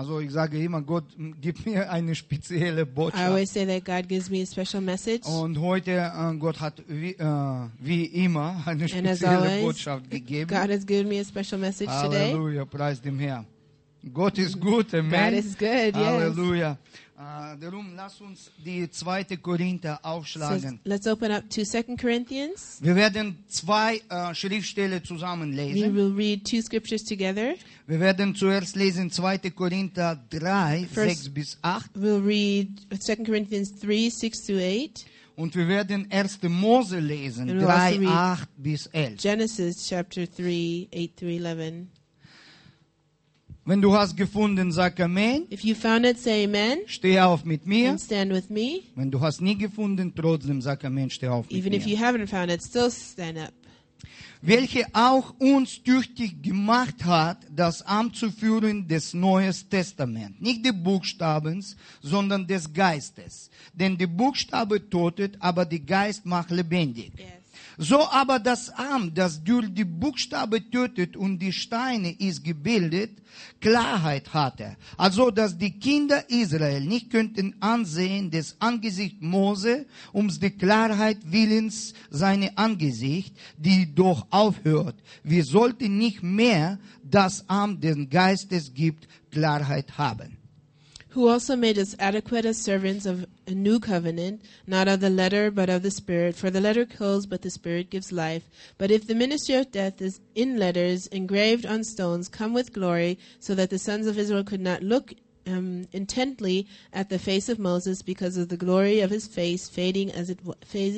Also ich sage immer, Gott gibt mir eine spezielle I Botschaft. always say that God gives me a special message. Und heute, Gott hat wie immer eine And as spezielle always, Botschaft gegeben. God has given me a special message today. Halleluja, preis dem Herrn. Gott ist gut, Amen. God is good, yes. Halleluja. Darum lass uns die 2. Korinther So aufschlagen. let's open up to 2 Corinthians. Wir werden 2 Schriftstellen We zusammen lesen. will read 2 scriptures together. Wir werden zuerst lesen 2. Korinther 3, First- 6 bis 8. We'll read 2 Corinthians 3, 6 through 8. Und wir werden 1. Mose lesen, And we'll 3, also read 8 bis 11. Genesis chapter 3, 8 through 11. Wenn du hast gefunden, sag Amen. If you found it, say amen Steh auf mit mir. and stand with me. Wenn du hast nie gefunden, trotzdem sag Amen, steh auf mit Even if mir. you haven't found it, still stand up. Welche auch uns tüchtig gemacht hat, das Amt zu führen des Neuen Testaments. Nicht des Buchstabens, sondern des Geistes. Denn der Buchstabe totet, aber der Geist macht lebendig. Yes. So aber das Amt, das durch die Buchstabe tötet und die Steine ist gebildet, Klarheit hatte. Also, dass die Kinder Israel nicht könnten ansehen des Angesicht Mose, die Klarheit willens seine Angesicht, die doch aufhört. Wir sollten nicht mehr das Amt des Geistes gibt, Klarheit haben. Who also made us adequate as servants of a new covenant, not of the letter, but of the Spirit. For the letter kills, but the Spirit gives life. But if the ministry of death is in letters, engraved on stones, come with glory, so that the sons of Israel could not look intently at the face of Moses because of the glory of his face fading as it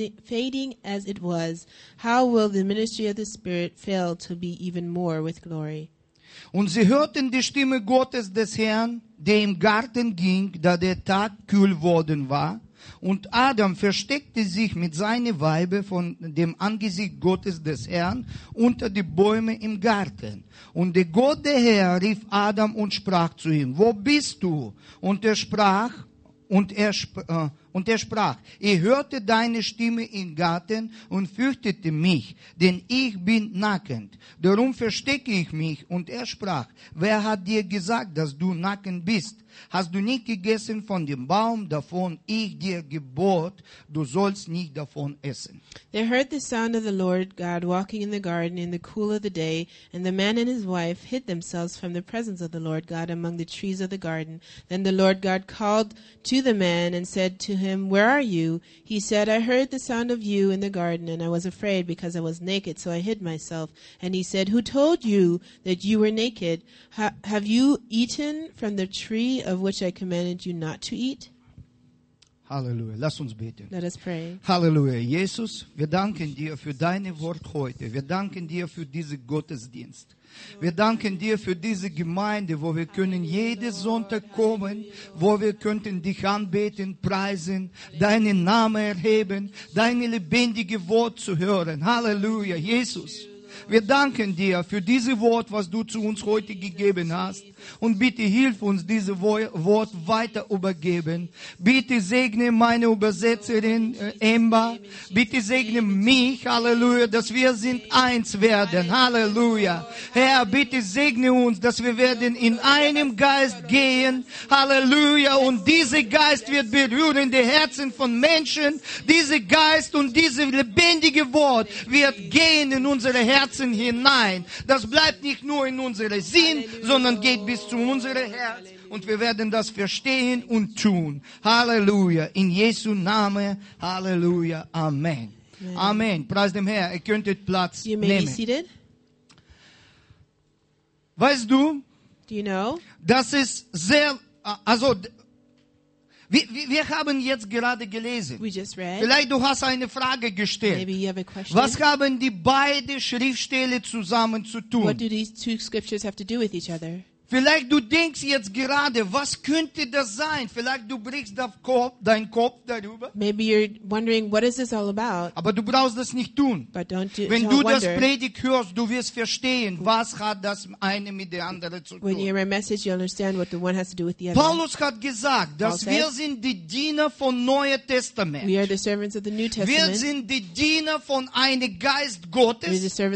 was, how will the ministry of the Spirit fail to be even more with glory? Und sie hörten die Stimme Gottes des Herrn, der im Garten ging, da der Tag kühl worden war. Und Adam versteckte sich mit seiner Weibe von dem Angesicht Gottes des Herrn unter die Bäume im Garten. Und der Gott, der Herr, rief Adam und sprach zu ihm, wo bist du? Und er sprach, ich hörte deine Stimme im Garten und fürchtete mich, denn ich bin nackend. Darum verstecke ich mich. Und er sprach, wer hat dir gesagt, dass du nackend bist? Hast du nicht gegessen von dem Baum, davon ich dir gebot, du sollst nicht davon essen? They heard the sound of the Lord God walking in the garden in the cool of the day, and the man and his wife hid themselves from the presence of the Lord God among the trees of the garden. Then the Lord God called to the man and said to him, Where are you? He said, I heard the sound of you in the garden, and I was afraid because I was naked, so I hid myself. And he said, Who told you that you were naked? Have you eaten from the tree of which I commanded you not to eat? Halleluja. Lass uns beten. Let us pray. Halleluja. Jesus, wir danken dir für deine Wort heute. Wir danken dir für diesen Gottesdienst. Wir danken dir für diese Gemeinde, wo wir können jeden Sonntag kommen, wo wir könnten dich anbeten, preisen, deinen Namen erheben, deine lebendige Wort zu hören. Halleluja. Jesus. Wir danken dir für dieses Wort, was du zu uns heute gegeben hast. Und bitte hilf uns, dieses Wort weiter übergeben. Bitte segne meine Übersetzerin Emma. Bitte segne mich, Halleluja, dass wir sind eins werden. Halleluja. Herr, bitte segne uns, dass wir werden in einem Geist gehen. Halleluja. Und dieser Geist wird berühren die Herzen von Menschen. Dieser Geist und dieses lebendige Wort wird gehen in unsere Herzen hinein. Das bleibt nicht nur in unserem Sinn, sondern geht bis zu unserem Herz. Und wir werden das verstehen und tun. Halleluja. In Jesu Namen. Halleluja. Amen. Amen. Preis dem Herrn. Ihr könntet Platz You may be nehmen. seated. Weißt du, Do you know? das ist sehr, also, wir haben jetzt gerade gelesen. We just read. Vielleicht du hast eine Frage gestellt. Maybe you have a question. Was haben die beiden Schriftstellen zusammen zu What tun? do these two scriptures have to do with each other? Vielleicht du denkst jetzt gerade, was könnte das sein? Vielleicht du brichst deinen Kopf darüber. Maybe you're wondering, what is this all about? Aber du brauchst das nicht tun. But Wenn du don't das wonder. Predigt hörst, du wirst verstehen, was hat das eine mit der anderen zu When you hear tun. my message, you'll understand what the one has to do with the other. Paulus hat gesagt, dass Paul wir said, sind die Diener von Neuen Testament. We are the servants of the New Wir Testament. sind die Diener von einem Geist We're the Gottes. servants of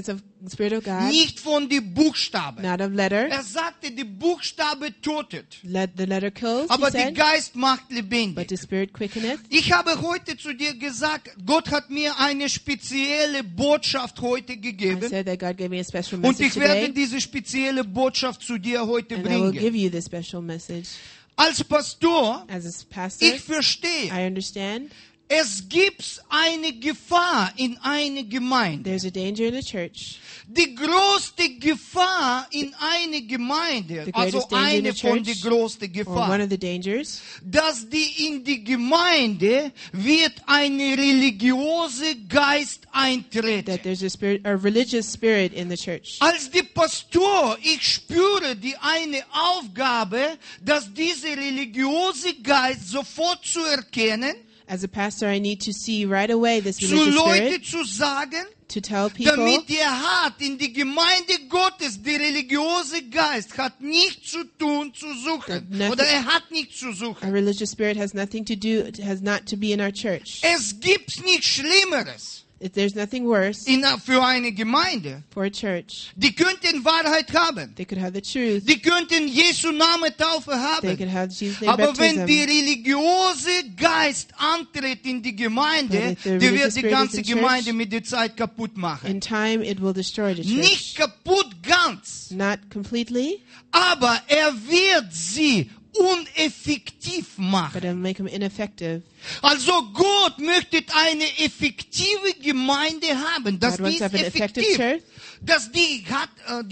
the Spirit of God, nicht von den Buchstaben. not of letter. Er sagte, die Buchstabe totet, The letter kills, aber he der said, Geist macht but lebendig. the Spirit quickeneth. Ich habe heute zu dir gesagt, Gott hat mir eine spezielle Botschaft heute I gegeben said that God gave me a special und message ich werde today, diese spezielle Botschaft zu dir heute and I will give bringen. you the special message. Als Pastor, As a pastor, ich verstehe, I understand es gibt eine Gefahr in einer Gemeinde. there's a danger in the church. Die größte Gefahr in einer Gemeinde, The also greatest danger in eine the von church, den größten Or one Gefahren, of the dangers, dass die in die Gemeinde wird ein religiöser Geist eintreten. that there's a religious spirit in the church. Als die Pastor, ich spüre die eine Aufgabe, dass dieser religiöse Geist sofort zu erkennen, As a pastor, I need to see right away this zu religious Leuten spirit, zu sagen, to tell people damit ihr hat in die Gemeinde Gottes, der religiöse Geist hat nichts zu tun, zu suchen. Nothing- Oder er hat nichts zu a suchen. religious spirit has nothing to do, has not to be in our church. Es gibt nichts Schlimmeres There's nothing worse für eine Gemeinde. for a church. Die könnten Wahrheit haben. They could have the truth. Die könnten Jesu Name Taufe They haben. could have Jesus' name Aber wenn baptism. der religiöse Geist antritt in die Gemeinde, But if the der wird religious die spirit ganze is in Gemeinde church, mit der Zeit kaputt machen. In time, it will destroy the Nicht church. kaputt ganz, Not completely, aber er wird sie uneffektiv but machen. it'll make them ineffective. Also Gott möchte eine effektive Gemeinde haben, dass God wants die to ist have an effective effektiv, church. dass die hat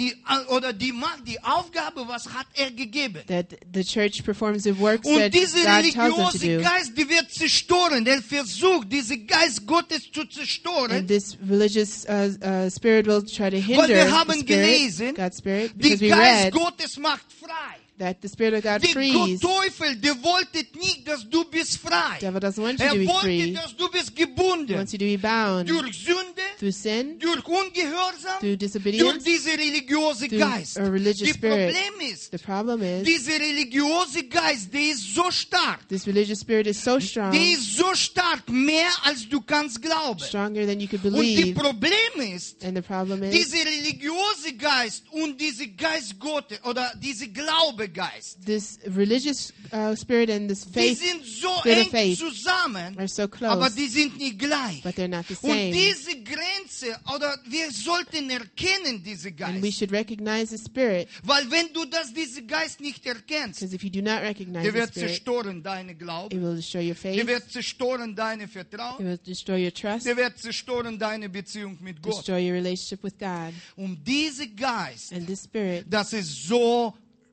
die macht die Aufgabe, was hat er gegeben. That the church performs the works Und that dieser God tells them to religiöse do. Geist, die wird zerstören. Er versucht, diesen Geist Gottes zu zerstören. And this religious spirit will try to Weil hinder wir the haben gelesen, spirit, God's spirit, der because we Geist read Gottes macht frei. that the Spirit of God Der frees. Teufel, der wollte nicht, dass du bist frei. The devil doesn't want you Er to be wollte, free. dass du bist He gebunden. wants you to be bound Durch Sünde, through sin, durch Ungehorsam, through durch disobedience, diesen religiösen through Geist. a religious Das spirit. Problem ist, The problem is, dieser religiöse Geist, der ist so stark. this religious spirit is so strong, Der ist so stark, mehr als du kannst glauben. stronger than you could Und die believe. Problem ist, And the problem is, dieser religiöse Geist und dieser Geist Gottes oder dieser Glaubegeist, this religious spirit and this die faith sind so spirit of eng faith zusammen, are so aber close, die sind nicht gleich. but they're not the Und same. diese Grenze, oder wir sollten erkennen, diese And we Geist. should recognize the spirit, Weil wenn du diesen Geist nicht erkennst, because if you do not recognize der the wird spirit, zerstören deine it Glauben, will destroy your der faith, wird zerstören deine it Vertrauen, will destroy your trust, der wird zerstören deine Beziehung mit Gott. destroy your relationship with God. Und dieser Geist, And this spirit, das ist so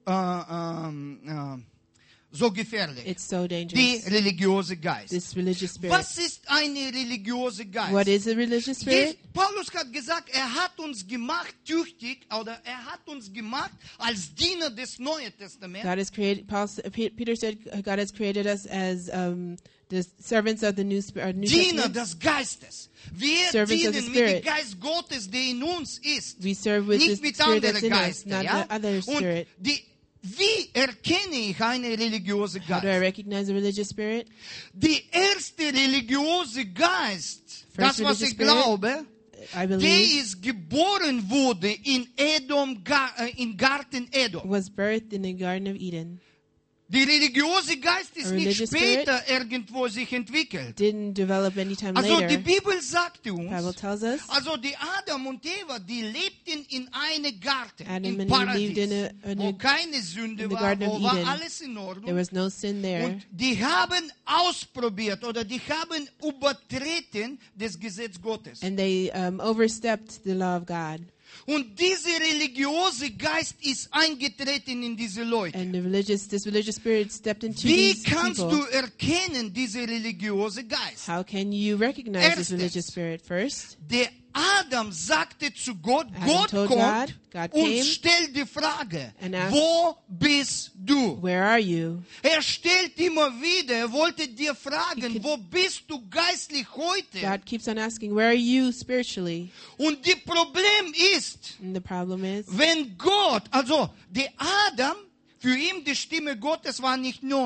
so gefährlich. it's so Die dangerous. religiöse Geist. This religious spirit. Was ist eine religiöse Geist? What is a religious spirit? Paulus hat gesagt, er hat uns gemacht tüchtig, oder er hat uns gemacht als Diener des Neuen Testaments. God has created. Peter said, God has created us as the servants of the New Diener Testament. des Geistes. Wir Servants of the dienen mit dem Spirit. Geist Gottes, der in uns ist. We serve with Nicht the mit spirit that's anderen in us, Geistern. not Ja? the other spirit. Und wie erkenne ich eine religiöse How do I Geist? recognize a religious spirit? Die erste religiöse Geist, First das was religious ich spirit, glaube, I der believe, ist geboren wurde in in Garten Edom. was birthed in the Garden of Eden. Der religiöse Geist ist A nicht religious später irgendwo sich entwickelt. Didn't develop anytime Also die later. Bibel sagt The Bible uns, tells us also die Adam und Eva, die lebten in einem Garten, Adam im and Eve Paradies, lived in wo a- keine Sünde in the war, Garden of wo war Eden. alles in there Ordnung. was no sin there. Und die haben ausprobiert oder die haben übertreten das Gesetz Gottes. And they overstepped the law of God. Und dieser religiöse Geist ist eingetreten in diese Leute. And this religious spirit stepped into Wie these kannst people. du erkennen, diese religiöse Geist? How can you recognize Erstens. this religious spirit? First, Der Adam sagte zu Gott, Adam Gott told kommt God und came stellt die Frage, and asked, wo bist du? where are you? Er stellt immer wieder, er wollte dir He fragen, could- wo bist du geistlich heute? God keeps on asking, where are you spiritually? Und das Problem ist, And the problem is, wenn Gott, also der Adam, für ihn die Stimme Gottes war nicht neu.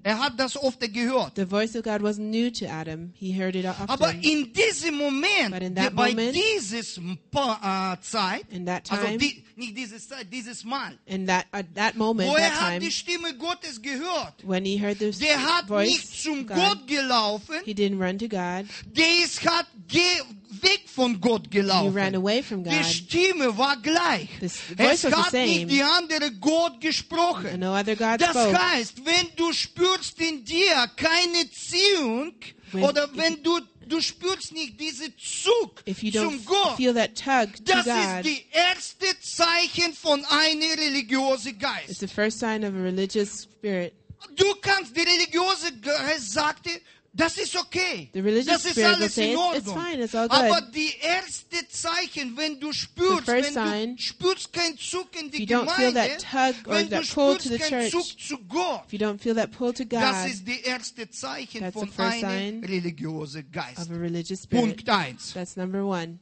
Er hat das oft gehört. The voice of God wasn't new to Adam. He heard it Aber often. in diesem Moment, But in that bei moment, dieses Zeit, in that also time, nicht dieses Zeit, dieses Mal, in that at that moment, wo that hat time, die Stimme Gottes gehört, when he heard the der hat nicht voice zum of God, Gott gelaufen, he didn't run to God. hat weg von Gott He ran gelaufen. away from Die God. Stimme war gleich. The voice Es was the hat same. nicht die andere Gott And gesprochen. no other God Das spoke. heißt, wenn du spürst in dir keine Ziehung, When- oder wenn du spürst nicht diese Zug If you zum don't Gott, feel that tug to das ist God, die erste Zeichen von einem religiösen it's Geist. the first sign of a religious spirit. Du kannst, der religiöse Geist sagte, das ist okay. The religious Das ist spirit will alles say, in it's Ordnung. fine, it's all Aber good. die erste Zeichen, wenn du spürst, The first wenn sign, du spürst keinen Zug in die if you don't feel Gemeinde, that tug or wenn du that pull to spürst the keinen church, Zug zu Gott, if you don't feel that pull to das God, ist die erste Zeichen That's von the first einem sign religiösen Geist. of a religious spirit. Punkt 1. That's number one.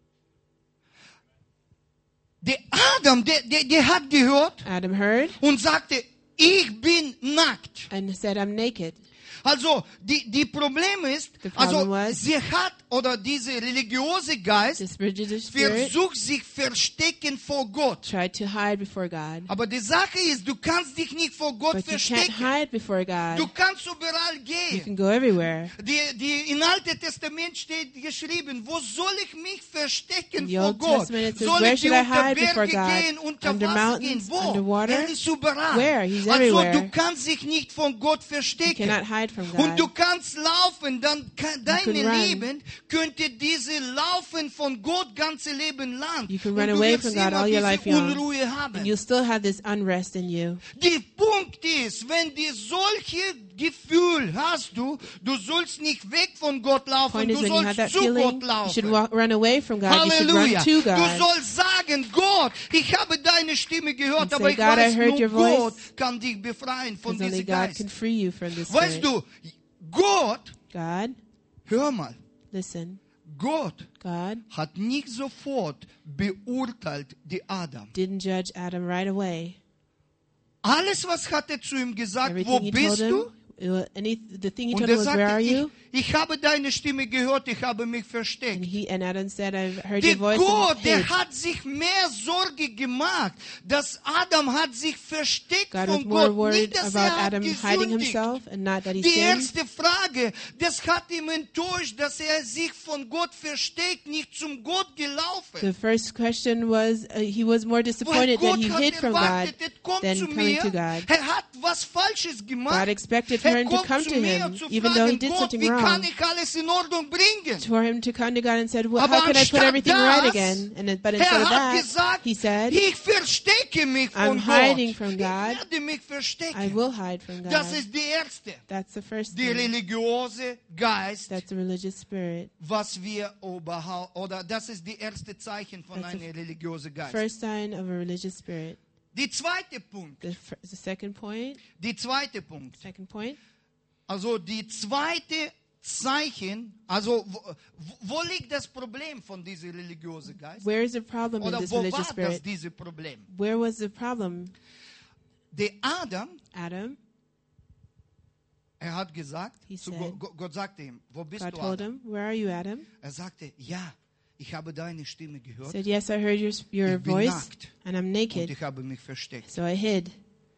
Der Adam, der hat gehört Adam heard und sagte, ich bin nackt. and said, I'm naked. Also, die Problem ist, The problem also, was- sie hat, oder diese religiöse Geist, This religious spirit versucht sich verstecken vor Gott. tried to hide before God. Aber die Sache ist, du kannst dich nicht vor Gott But you can't verstecken. hide before Du God. kannst überall You gehen. can go everywhere. Im Alten Testament steht geschrieben, wo soll ich mich verstecken In the vor Old Gott? Testament it says, Soll where ich should I unter hide before Berge God? gehen, unter Under Wasser gehen? mountains, Wo? underwater? Er ist überall. Where? He's Also everywhere. du kannst dich nicht von Gott You verstecken. cannot hide from Und du God. kannst laufen, dann dein can run. Leben könnte diese Laufen von Gott ganze Leben lang. You can Und run du away wirst from God immer all your diese life young. Unruhe haben. And you'll still have this unrest in you. Der Punkt ist, wenn du solche Gefühl hast, du sollst nicht weg von Gott laufen, Point du is, when you have sollst that zu feeling, Gott you should laufen. run away from God. You should Halleluja. run to Du God. sollst sagen, Gott, ich habe deine Stimme gehört, And aber say, ich God, I weiß, heard nur your voice. Gott kann dich befreien von Because only diesem God Geist. can free you from this Weißt spirit. du, Gott, God, hör mal, listen. Gott God hat nicht sofort beurteilt die Adam. didn't judge Adam right away. Alles, was hat er zu ihm gesagt, wo Everything he told bist him, du? the thing he Und told er him was, where are sagte, you? ich habe deine Stimme gehört, ich habe mich And versteckt. Adam said, I've heard Der your voice Gott, and der hid. hat sich mehr Sorge gemacht, dass Adam hat sich versteckt God was von more Gott, worried nicht, dass about er hat Adam hiding gesündigt. himself and not that he Die sinned. erste Frage, das hat ihn enttäuscht, dass er sich von Gott versteckt, nicht zum Gott gelaufen. The first question was, he was more Weil disappointed that Gott he hat hid from God erwartet, er kommt than zu coming mir, to God. er hat was Falsches gemacht. God expected for him to kommt come zu to mir him, zu even though he fragen, did Gott, something wie kann wrong. ich alles in Ordnung bringen? For him to come to God and said, well, Aber how can I put anstatt everything right das, again? But instead Er of hat that, gesagt, he said, ich verstecke mich von I'm hiding Gott. from Ich God. werde mich I verstecken. will hide from Das God. ist die erste, That's the first die thing. religiöse Geist, That's a religious spirit. was wir überhaupt, oder das ist die erste Zeichen von That's einer religiösen Geist. First sign of a religious spirit. Die zweite Punkt, The second point. Second point. Also die zweite Zeichen, also wo liegt das Problem von diesem religiösen Geist? Where is the problem in Oder this wo religious war das spirit? dieses Problem? Where was the problem? Der Adam, Adam, er hat gesagt, He zu said, Gott sagte ihm, wo bist God du told Adam? him, where are you, Adam? Er sagte, ja, ich habe deine Stimme He gehört said, yes, I heard your Ich bin voice, nackt. and I'm und naked, ich habe mich versteckt. so I hid.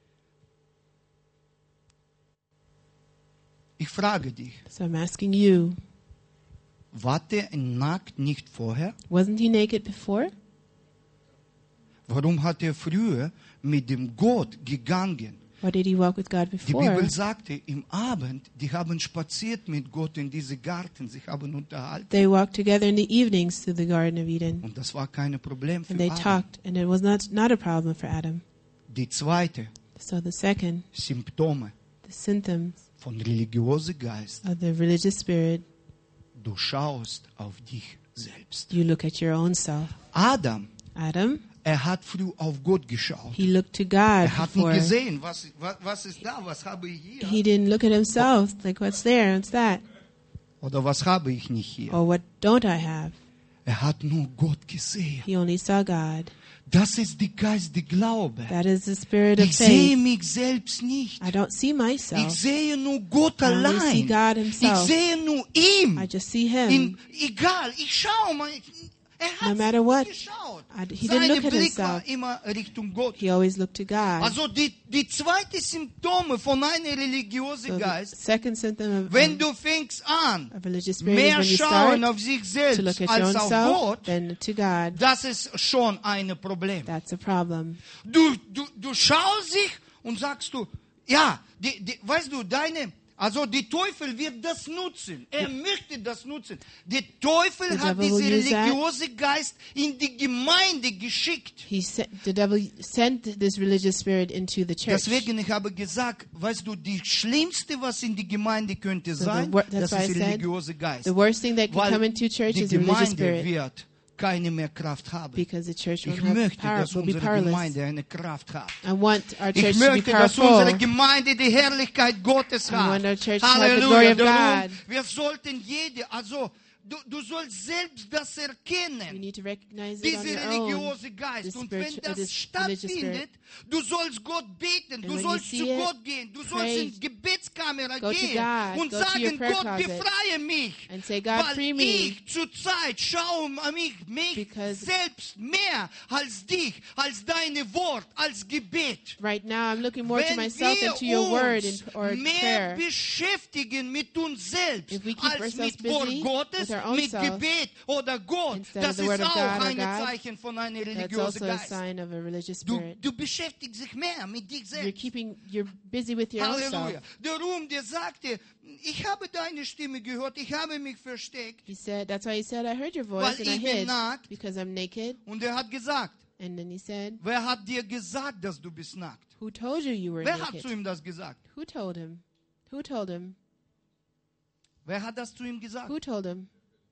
Ich frage dich, So I'm asking you, war der nackt nicht vorher? wasn't he naked before? Warum hat er früher mit dem Gott gegangen? Why did he walk with God Die before? Bibel sagte, im Abend, die haben spaziert mit Gott in diese Garten, sich haben unterhalten. They walked together in the evenings through the Garden of Eden, Und das war kein Problem für and they Adam. talked, and it was not a problem for Adam. Die zweite, So the second, Symptome the symptoms von religiösen Geist. of the religious spirit, Du schaust auf dich selbst. you look at your own self. Adam, Adam, er hat früh auf Gott geschaut. he looked to God Er hat nicht before. gesehen, was ist da, was habe ich hier? He didn't look at himself, like, what's there, what's that? Oder was habe ich nicht hier? Or what don't I have? hat nur Gott gesehen. He only saw God. Das ist die Geist, die Glaube. That is the spirit of Ich sehe faith. mich selbst nicht. I don't see Ich myself. sehe nur Gott I only see allein. God Ich himself. sehe nur ihm. I just see him. Egal, ich schaue mal. No hat matter what, geschaut. he didn't Sein look at Blick war himself. immer Richtung Gott. He always looked to God. Also die zweite Symptome von einem religiösen So the Geist, second symptom wenn du fängst an, of religious spirit is mehr when you schauen start auf sich to selbst look at your als own auf self, Gott, then to God. das ist schon ein Problem. That's a problem. Du schaust dich und sagst du, ja, weißt du, also die Teufel wird das nutzen. Er möchte das nutzen. Der Teufel The hat devil diesen will use that. religiösen Geist in die Gemeinde geschickt. The devil sent this religious spirit into the church. Deswegen, ich habe gesagt, weißt du, die Schlimmste, was in die Gemeinde könnte So sein, that's das why I ist said, religiöse Geist. The worst thing that can Weil come into church die is a religious Gemeinde spirit, wird keine mehr Kraft haben. because the church Ich won't have möchte, power, dass will be unsere powerless. Gemeinde eine Kraft hat. I want our Ich church to be möchte, dass unsere powerful. Gemeinde die Herrlichkeit Gottes I hat. want our church to have the glory Halleluja. of Darum, God. wir sollten also du sollst selbst das You erkennen. need to recognize it on Dieser your own. religiöse Geist. the Und wenn spiritual- das this religious stattfindet, du sollst Gott beten, du when you sollst see zu it, Gott gehen, du sollst pray, in die Gebetskamera go to gehen God, und go to your sagen, prayer Gott, closet befreie mich. and say, God, Weil free me. ich zurzeit schaue mich Because- selbst mehr als dich, als deine Wort, als Gebet. Right now, I'm looking more to Wenn myself wir and to your word uns or mehr prayer. beschäftigen mit uns selbst If we keep als ourselves mit Wort busy Gottes, with our own mit self Gebet oder Gott, instead das of the ist word of auch God or ein God, Zeichen von einem That's religiösen also a Geist. sign of a religious spirit. Du beschäftigst dich mehr mit dich selbst. You're busy with your own Halleluja. self. Darum, der sagte, ich habe deine Stimme gehört, ich habe mich versteckt. That's why he said, I heard your voice Weil and I ich bin hid nackt. because I'm naked. Und er hat gesagt, And then he said, wer hat dir gesagt, dass du bist nackt? who told you you were Wer hat naked? zu ihm das gesagt? Who told him? Who told him? Wer hat das zu ihm gesagt? Who told him?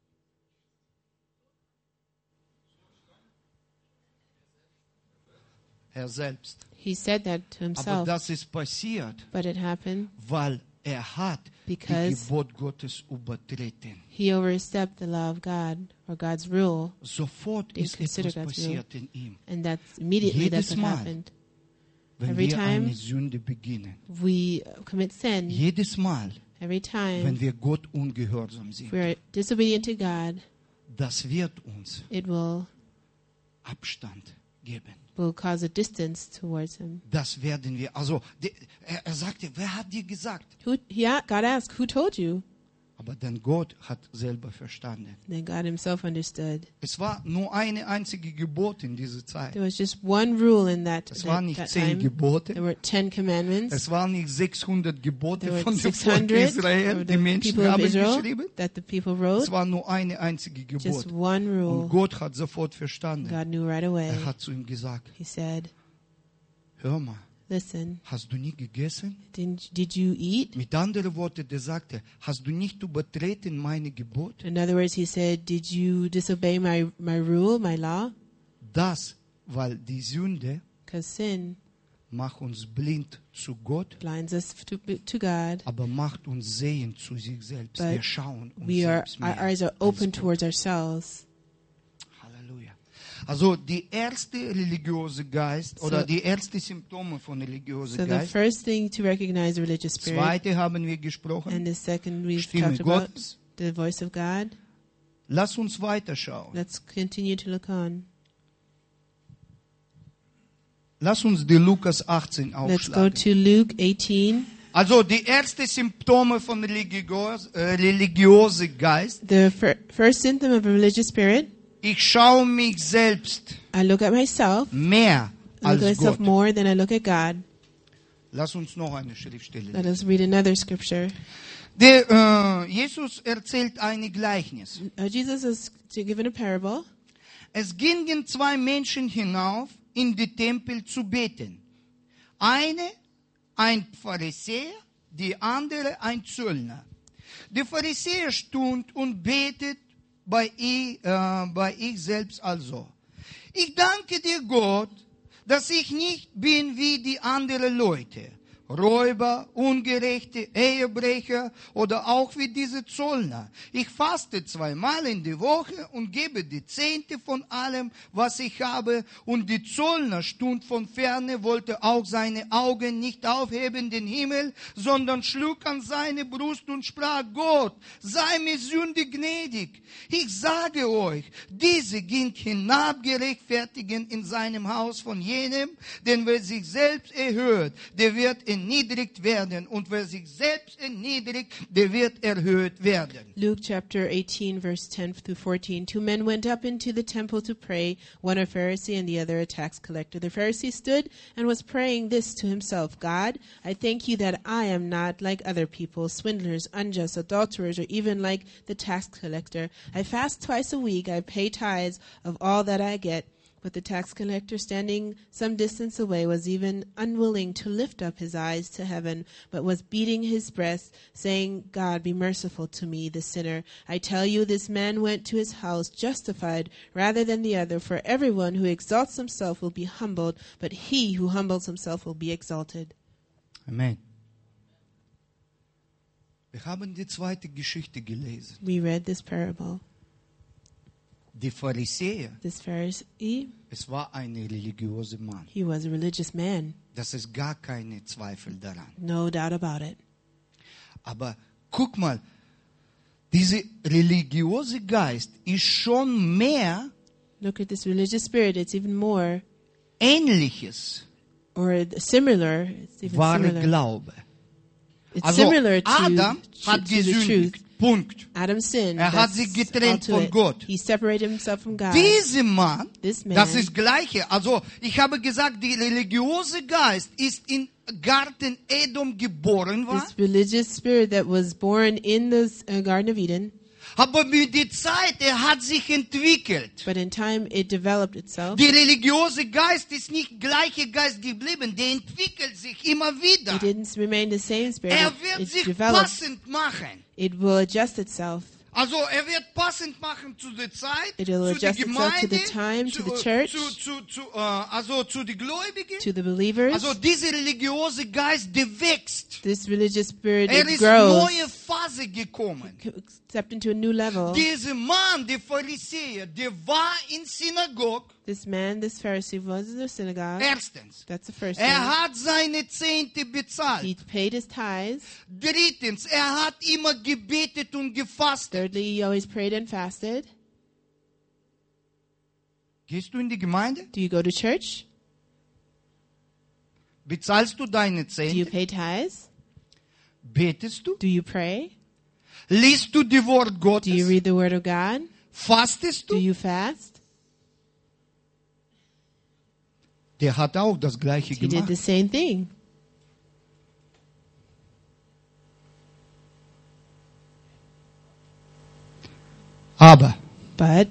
Er selbst. He said that to Aber himself. das ist passiert, But it happened weil er hat die Because- Gebot Gottes übertreten. he overstepped the law of God or God's rule. Sofort Didn't ist consider etwas God's will. passiert in ihm. And that's immediately Jedes that's what Mal. happened. Wenn Every wir time- eine Sünde beginnen, We commit sin jedes Mal, every time. wenn wir Gott ungehorsam If sind, we're disobedient to God, das wird uns it will Abstand geben. cause a distance towards him. Das werden wir, also er sagte, wer hat dir gesagt? God asked, who told you? Aber dann Gott hat selber verstanden. Then God himself understood. Es war nur eine einzige Gebot in dieser Zeit. There was just one rule in that Es waren nicht that 10 time. There Gebote. were 10 commandments. Es waren nicht 600 Gebote There were von dem Volk 600 Israel, of die the Menschen people of haben Israel geschrieben. that the people Es wrote. war nur eine einzige Just Gebot. one Und rule. Gott hat sofort verstanden. God knew right away. Er hat zu ihm gesagt, He said, hör mal, listen, hast du nicht gegessen? did you eat? Mit anderen Worten, der sagte, hast du nicht übertreten meine Gebot? In other words, he said, did you disobey my rule, my law? Das, weil die Sünde Because sin macht uns blind zu Gott, blinds us to God. aber macht uns sehen zu sich selbst. But Wir schauen uns Our selbst mehr eyes are als open Gott. towards ourselves. Halleluja. Also die erste religiöse Geist oder die erste Symptome von religiösen So the Geist. first thing to recognize a religious spirit, Zweite haben wir gesprochen. and the second we've Stimme talked about Gottes. the voice of God. Lass uns weiterschauen. Let's continue to look on. Lass uns die Lukas 18 Let's go aufschlagen. to Luke 18. Also die erste Symptome von religiösen Geist. The first symptom of a religious spirit, Ich schaue mich selbst I look at myself. mehr I look at als myself Gott. more than I look at God. Lass uns noch eine Schriftstelle Let lesen. us read another scripture. Jesus erzählt ein Gleichnis. Jesus is given a parable. Es gingen zwei Menschen hinauf in den Tempel zu beten. Eine, ein Pharisäer, die andere, ein Zöllner. Der Pharisäer stund und betet bei ich selbst also. Ich danke dir, Gott, dass ich nicht bin wie die anderen Leute. Räuber, Ungerechte, Ehebrecher oder auch wie diese Zöllner. Ich faste 2-mal in die Woche und gebe die Zehnte von allem, was ich habe. Und die Zöllner stund von ferne, wollte auch seine Augen nicht aufheben den Himmel, sondern schlug an seine Brust und sprach: Gott, sei mir sündig gnädig. Ich sage euch, diese ging hinab gerechtfertigen in seinem Haus von jenem, denn wer sich selbst erhöht, der wird erniedrigt werden, und wer sich selbst erniedrigt, der wird erhöht werden. Luke chapter 18, verse 10 through 14. 2 men went up into the temple to pray, one a Pharisee and the other a tax collector. The Pharisee stood and was praying this to himself: God, I thank you that I am not like other people, swindlers, unjust, adulterers, or even like the tax collector. I fast twice a week, I pay tithes of all that I get. But the tax collector, standing some distance away, was even unwilling to lift up his eyes to heaven, but was beating his breast, saying, God, be merciful to me, the sinner. I tell you, this man went to his house justified rather than the other. For everyone who exalts himself will be humbled, but he who humbles himself will be exalted. Amen. Wir haben die zweite Geschichte gelesen. We read this parable. Die Pharisäer, This Pharisee, es war ein religiöser Mann. he was a religious man. Das ist gar keine Zweifel daran. No doubt about it. Aber guck mal, dieser religiöse Geist ist schon mehr Look at this religious spirit. It's even more, Ähnliches, or similar. It's even wahre similar. Glaube. It's Also similar Adam to hat the truth. gesündigt. Punkt. Adam sinned. Hat That's sich all getrennt to von it. Gott. He separated himself from God. Dieser Mann, This man, das ist Gleiche. Also ich habe gesagt, der religiöse Geist ist in Garten Edom geboren worden. this religious spirit that was born in the Garden of Eden, Aber mit der Zeit, hat sich entwickelt. but in time it developed itself. Der religiöse Geist ist nicht gleicher Geist geblieben, der entwickelt sich immer wieder. It didn't remain the same spirit. Wird It sich developed. passend machen. It will adjust itself. Also wird passend machen zu der Zeit, It will zu der adjust itself to Gemeinde, the time, to the church, also zu den Gläubigen. to the believers. Also dieser religiöse Geist, der wächst. This religious spirit, Er it ist grows, neue Phase gekommen. stepped into a new level. Dieser Mann, der Pharisäer, der war in Synagoge. This man, this Pharisee, was in the synagogue. Erstens, That's the first thing. hat seine Zehnte bezahlt. He paid his tithes. Drittens, hat immer gebetet und gefastet. Thirdly, he always prayed and fasted. Gehst du in die Gemeinde? Do you go to church? Bezahlst du deine Do you Zehnte? pay tithes? Betest du? Do you pray? Liest du die Wort Do you Gottes? read the Word of God? Fastest Do du? you fast? Der hat auch das Gleiche He did gemacht. the same thing. Aber But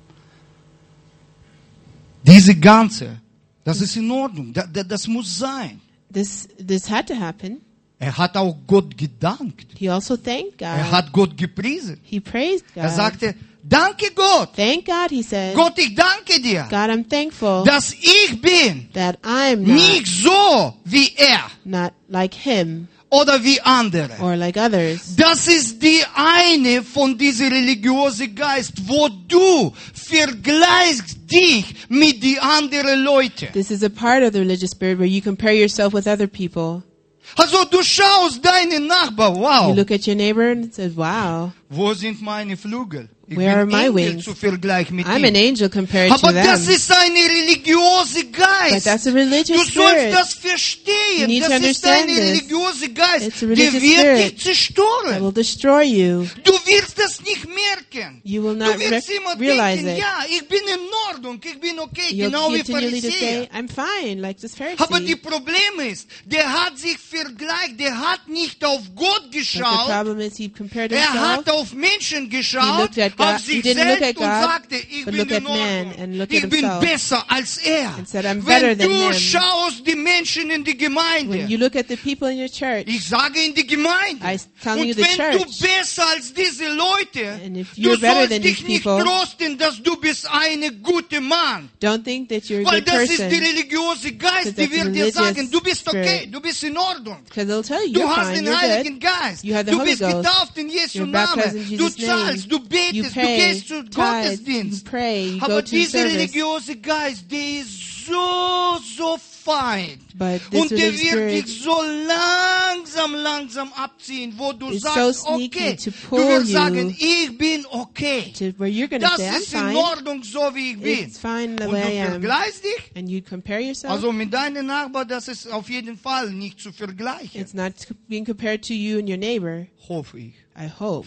diese ganze, das ist in Ordnung. Das muss sein. this had to happen. Hat auch Gott gedankt. He also thanked God. Hat Gott gepriesen. He praised God. Sagte, danke Gott. Thank God, he said. Gott, ich danke dir, God, I'm thankful dass ich bin that I'm nicht so wie not like him oder wie andere. or like others. Das ist die eine von dieser religiösen Geist, wo du vergleichst dich mit die anderen Leuten. This is a part of the religious spirit where you compare yourself with other people. Also du schaust deinen Nachbar, You wow, look at your neighbor and says, wow, wo sind meine Flügel? Ich Where are bin my Engel wings? zu Vergleich mit I'm ihm. an angel compared to Aber das them. ist eine religiöse But Geist. that's a Du religious sollst spirit das verstehen. You need to Das ist ein understand this. religiöser Geist. It's a Der religious wird spirit dich that zerstören. will destroy you. Du wirst das nicht merken. You will Du not wirst immer realize denken, it. ja, ich bin in Ordnung, ich bin okay, You'll genau wie continually to say, Pharisäer. I'm fine, like this Aber die Pharisee. Problem ist, der hat sich vergleicht, der hat nicht auf Gott But the geschaut, problem is he compared er himself. hat auf Menschen He geschaut, looked at auf God. He sich didn't look selbst at und God, sagte, ich but bin look at in man Ordnung. and look at Ich bin himself. besser als er. And said, I'm better Wenn than du him. schaust die Menschen in die When Gemeinde, you look at the people in your church, ich sage in die Gemeinde, I tell you und the wenn du church. besser als diese Leute, And if du you're better sollst than dich these nicht people, trosten, dass du bist eine gute Mann. don't think that you're a Weil good das ist person. der religiöse Geist, Because die that's wird the dir sagen, religious du bist okay, spirit. du bist in Ordnung. Because they'll tell you, Du you're hast fine, den you're Heiligen good. Geist. You have the Du Holy bist Ghost. getauft in Jesu You're baptized Namen. in Du Jesus' zahlst, du name. You betest, du pray, gehst zu tithe, you Gottesdienst. pray, you Aber go to dieser service. religiöse Geist, der ist so fein. But this Und der religious wird spirit dich so langsam abziehen, wo du is sagst, so sneaky okay, to du pull wirst you sagen, ich bin okay. to where you're going to Das say, I'm ist in fine. Ordnung, so wie ich bin. It's fine the Und way du I am. vergleichst dich? And you compare yourself. Also mit deinem Nachbar, das ist auf jeden Fall nicht zu vergleichen. It's not being compared to you and your neighbor. Hoffe ich. I hope.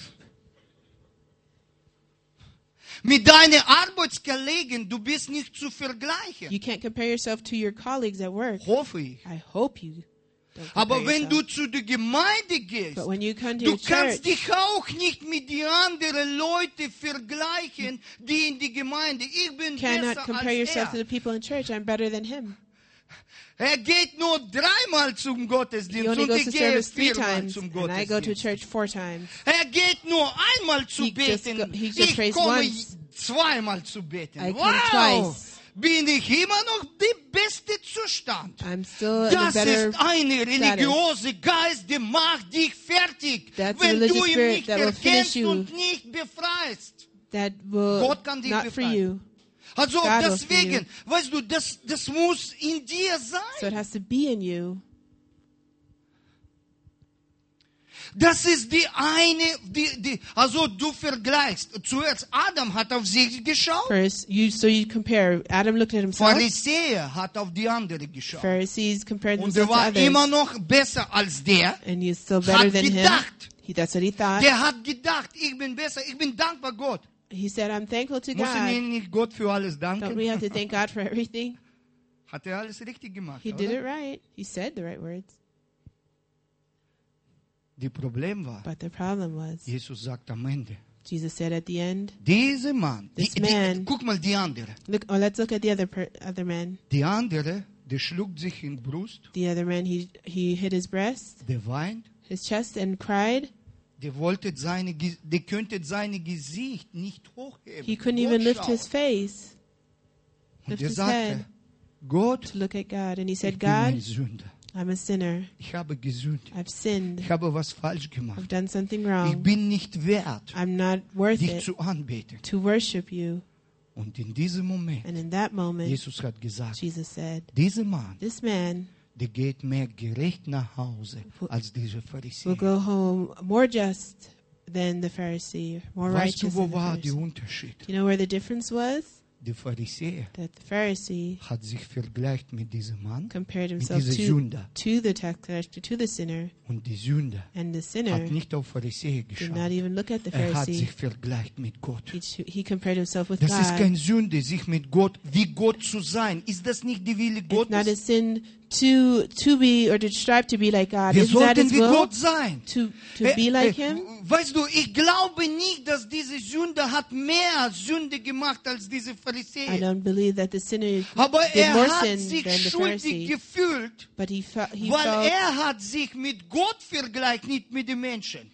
Mit deinen Arbeitskollegen, du bist nicht zu vergleichen. You can't compare yourself to your colleagues at work. Hoffe ich. I hope you don't compare Aber wenn du yourself. zu der Gemeinde gehst, But when you come to du your kannst church, dich auch nicht mit den anderen Leuten vergleichen, die in die Gemeinde. Ich bin cannot besser compare als yourself to er. the people in church. I'm better than him. Er geht nur 3-mal zum He Gottesdienst only und goes ich to gehe service 3 4-mal times, zum and I go to Gottesdienst. church 4 times. Er geht nur einmal zu He just beten. he just Ich prays komme once. 2-mal zu beten. I come Wow! twice. Bin ich immer noch der beste Zustand. I'm still in a Das better ist eine religiöse Geist, der macht dich fertig. That's a Wenn du religious ihn spirit nicht that will finish erkennst you. und nicht befreist. that will Gott kann dich not free befreien. you. Also God will deswegen, weißt du, das muss in dir So sein. it has to be in you. Das ist die eine, also du vergleichst. Zuerst Adam hat auf sich geschaut. First, you compare. Adam looked at himself. Pharisäer hat auf die andere geschaut. Pharisees compared Und er themselves to war immer others. noch besser als der. And he's still better Hat than him. gedacht. That's what he thought. Der hat gedacht, ich bin besser, ich bin dankbar Gott. He said, I'm thankful to Muss ich God. nicht Gott für alles Don't danken? we have to thank God for everything? Hat er alles richtig gemacht, He did oder? it right. He said the right words. Die Problem war, But the problem was, Jesus sagt am Ende, Jesus said at the end, dieser Mann, This man- guck mal die andere. let's look at the other man. Die andere, der schlug sich in die Brust, The other man, he hit his breast, der weint, his chest, and cried. der könnte seine Gesicht nicht hochheben. He couldn't even lift his hochschauen. face, Und lift er his sagte, head Gott, to look at God. And he said, ich bin ein God, Sünder. I'm a sinner. Ich habe gesündigt. I've sinned. Ich habe was falsch I've gemacht. done something Ich wrong. bin nicht wert, I'm not worth dich it zu anbeten. to worship you. Und in diesem Moment, And in that moment, Jesus hat gesagt, Jesus said, dieser Mann, this man der geht mehr gerecht nach Hause als dieser will Pharisäer. go home more just than the Pharisee, more Weißt du, righteous wo than the war der Pharisee. Unterschied? Do you know where the difference was? Der Pharisäer That the Pharisee hat sich vergleicht mit diesem Mann, compared mit himself diesem Sünder. to the tax collector, to the sinner, Und der Sünder and the sinner hat nicht auf Pharisäer did not geschaut. even look at the Er hat Pharisee. sich vergleicht mit Gott. He compared himself with Das ist God. kein Sünde, sich mit Gott, wie Gott zu sein. Ist das nicht die Wille It's not a Gottes? sin to be or to strive to be like God. Wir Isn't that sollten His wie will? Gott sein. To be like Him? Weißt du, ich glaube nicht, dass diese Sünder hat mehr Sünde gemacht als diese I Pharisäer. don't believe that the sinner Aber did more er hat sin sich than the schuldig Pharisee. gefühlt, But he felt weil er hat sich mit Gott vergleicht, nicht mit den Menschen.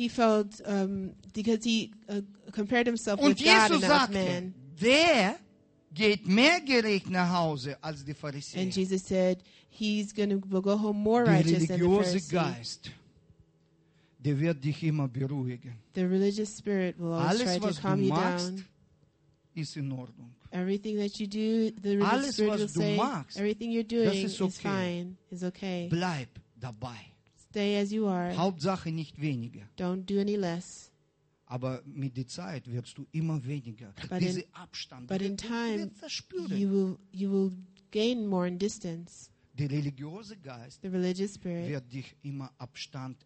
because he compared himself Und with God and Jesus not with sagte, man. der geht mehr gerecht nach Hause als die And Pharisäer. Jesus said will go home more Der righteous than the religiöse Pharisee. Geist, der wird dich immer beruhigen. The religious spirit will always Alles, try to was du calm you machst, down. ist in Ordnung. Everything that you do, the religious Alles, spirit was will du say, machst, everything you're das doing ist is okay. fine, is okay. Bleib dabei. Stay as you are. Hauptsache nicht weniger. Don't do any less. Aber mit der Zeit wirst du immer weniger. But Diese in- Abstand, But du in time, wirst das spüren. you will gain more in distance. Der religiöse Geist The religious spirit wird dich immer Abstand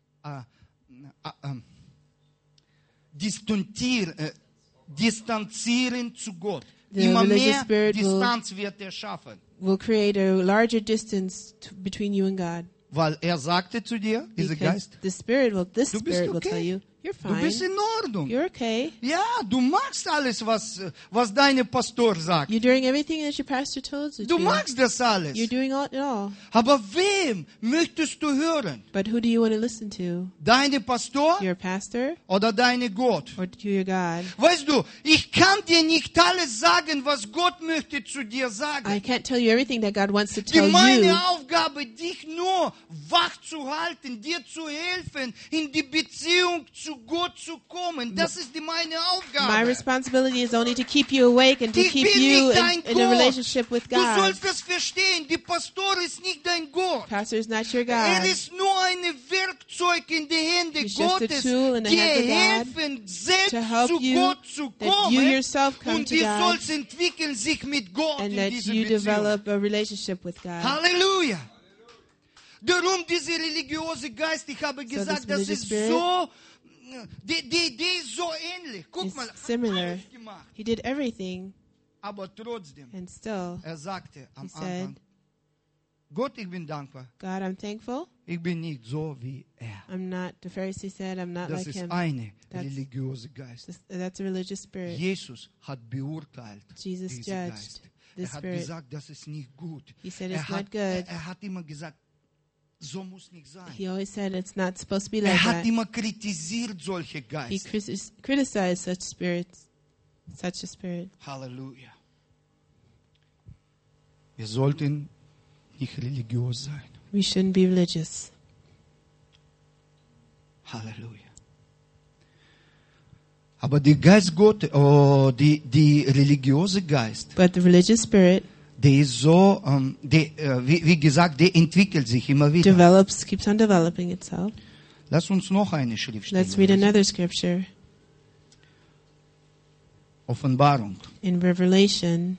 distanzieren zu Gott. The Immer religious mehr spirit will- Distanz wird er schaffen. will create a larger distance between you and God. Weil er sagte zu dir, dieser Because Geist, this spirit will Du bist tell okay. you, You're Du bist fine. in Ordnung. You're okay. Ja, du machst alles, was dein Pastor sagt. You're doing everything that your pastor told you Du to. machst das alles. You're doing it all. Aber wem möchtest du hören? But who do you want to listen to? Deine Pastor Your pastor oder deine Gott? or to your God? Weißt du, ich kann dir nicht alles sagen, was Gott möchte zu dir sagen. I can't tell you everything that God wants to tell Meine you. Aufgabe, dich nur wach zu halten, dir zu helfen, in die Beziehung zu Gott zu kommen. Das ist meine My Aufgabe. responsibility is only to keep you awake and to Ich keep bin you nicht dein in a Gott. relationship with Du God. sollst das verstehen. Der Pastor ist nicht dein Gott. Pastor is not your Er God. ist nur ein Werkzeug in den Händen He's just a Gottes, tool in the dir hands of God helfen, selbst to help zu you, Gott zu that you kommen. yourself come Und to du God, sollst entwickeln sich mit Gott and in that dieser you Beziehung. develop a relationship with God. Halleluja. Darum dieser religiöse Geist, ich habe gesagt, this das religious ist spirit so, die ist so ähnlich. Guck It's mal, hat similar. alles gemacht. He did everything, Aber trotzdem, and still, er sagte am he said, Anfang, Gott, ich bin dankbar. God, I'm thankful. Ich bin nicht so wie er. I'm not, the Pharisee said, I'm not Das like ist him. eine That's- religiöse Geist. That's a religious spirit. Jesus hat beurteilt Jesus diesen judged Geist. this Er hat spirit. gesagt, das ist nicht gut. He said Er it's hat, not good. er hat immer gesagt, so muss nicht sein. He always said it's not supposed to be like Er hat that. immer kritisiert solche He Geister. criticized such spirits, such a spirit. Halleluja. Wir sollten nicht religiös sein. We shouldn't be religious. Halleluja. Aber der Geist Gottes, die religiöse Geist, But the religious spirit der ist so, wie gesagt, der entwickelt sich immer wieder. keeps on developing itself. Lass uns noch eine Schriftstelle Let's read lesen. another scripture Offenbarung, in Revelation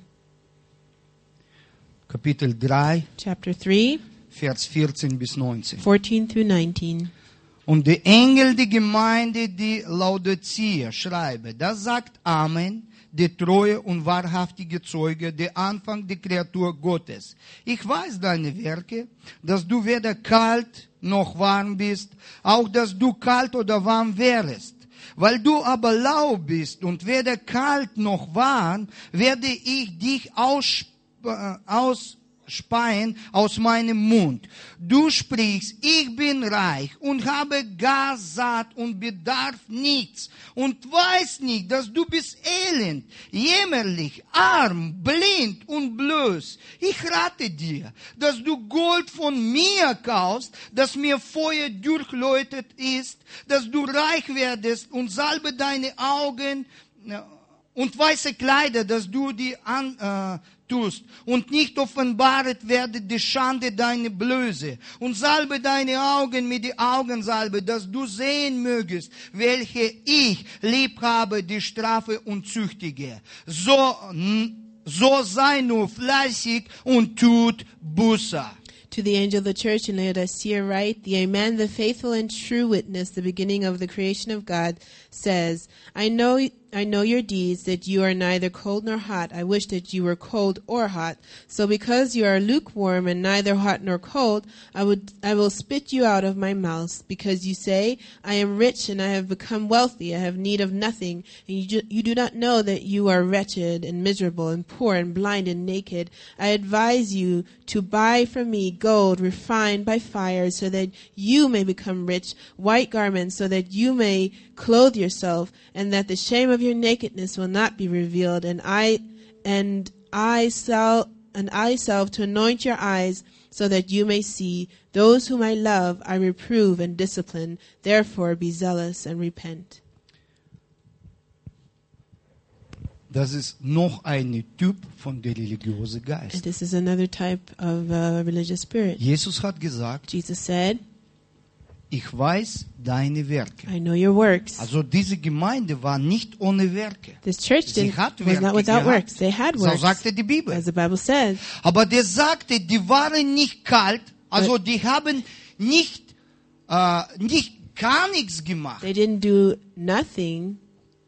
Kapitel 3, chapter 3, Vers 14 bis 19. 14 through 19. Und der Engel der Gemeinde, die Laodicea, schreibe, das sagt Amen, der treue und wahrhaftige Zeuge, der Anfang der Kreatur Gottes. Ich weiß deine Werke, dass du weder kalt noch warm bist, auch dass du kalt oder warm wärest. Weil du aber lau bist und weder kalt noch warm, werde ich dich ausspeien aus meinem Mund. Du sprichst, ich bin reich und habe gar satt und bedarf nichts und weiß nicht, dass du bist elend, jämmerlich, arm, blind und bloß. Ich rate dir, dass du Gold von mir kaufst, das mir Feuer durchleuchtet ist, dass du reich werdest und salbe deine Augen und weiße Kleider, dass du die tust und nicht offenbaret werde die Schande deiner Blöße und salbe deine Augen mit der Augensalbe, dass du sehen mögest, welche ich lieb habe, die Strafe und Züchtige. So sei nur fleißig und tut Buße. To the angel of the church in Laodicea write, the Amen, the faithful and true witness, the beginning of the creation of God, says, I know your deeds, that you are neither cold nor hot. I wish that you were cold or hot. So because you are lukewarm and neither hot nor cold, I will spit you out of my mouth. Because you say, I am rich and I have become wealthy, I have need of nothing, and you do not know that you are wretched and miserable and poor and blind and naked. I advise you to buy from me gold refined by fire, so that you may become rich, white garments, so that you may clothe yourself, and that the shame of your nakedness will not be revealed, and eye salve to anoint your eyes, so that you may see. Those whom I love I reprove and discipline. Therefore be zealous and repent. Das ist noch ein Typ von der religiösen Geist. And this is another type of religious spirit. Jesus hat gesagt, Jesus said, ich weiß deine Werke. I know your works. Also diese Gemeinde war nicht ohne Werke. This church Sie hat was not Werke without gehabt. works. They had So works, sagte die Bibel. as the Bible says. Aber der sagte, die waren nicht kalt, also die haben nicht gar nichts gemacht. They didn't do nothing.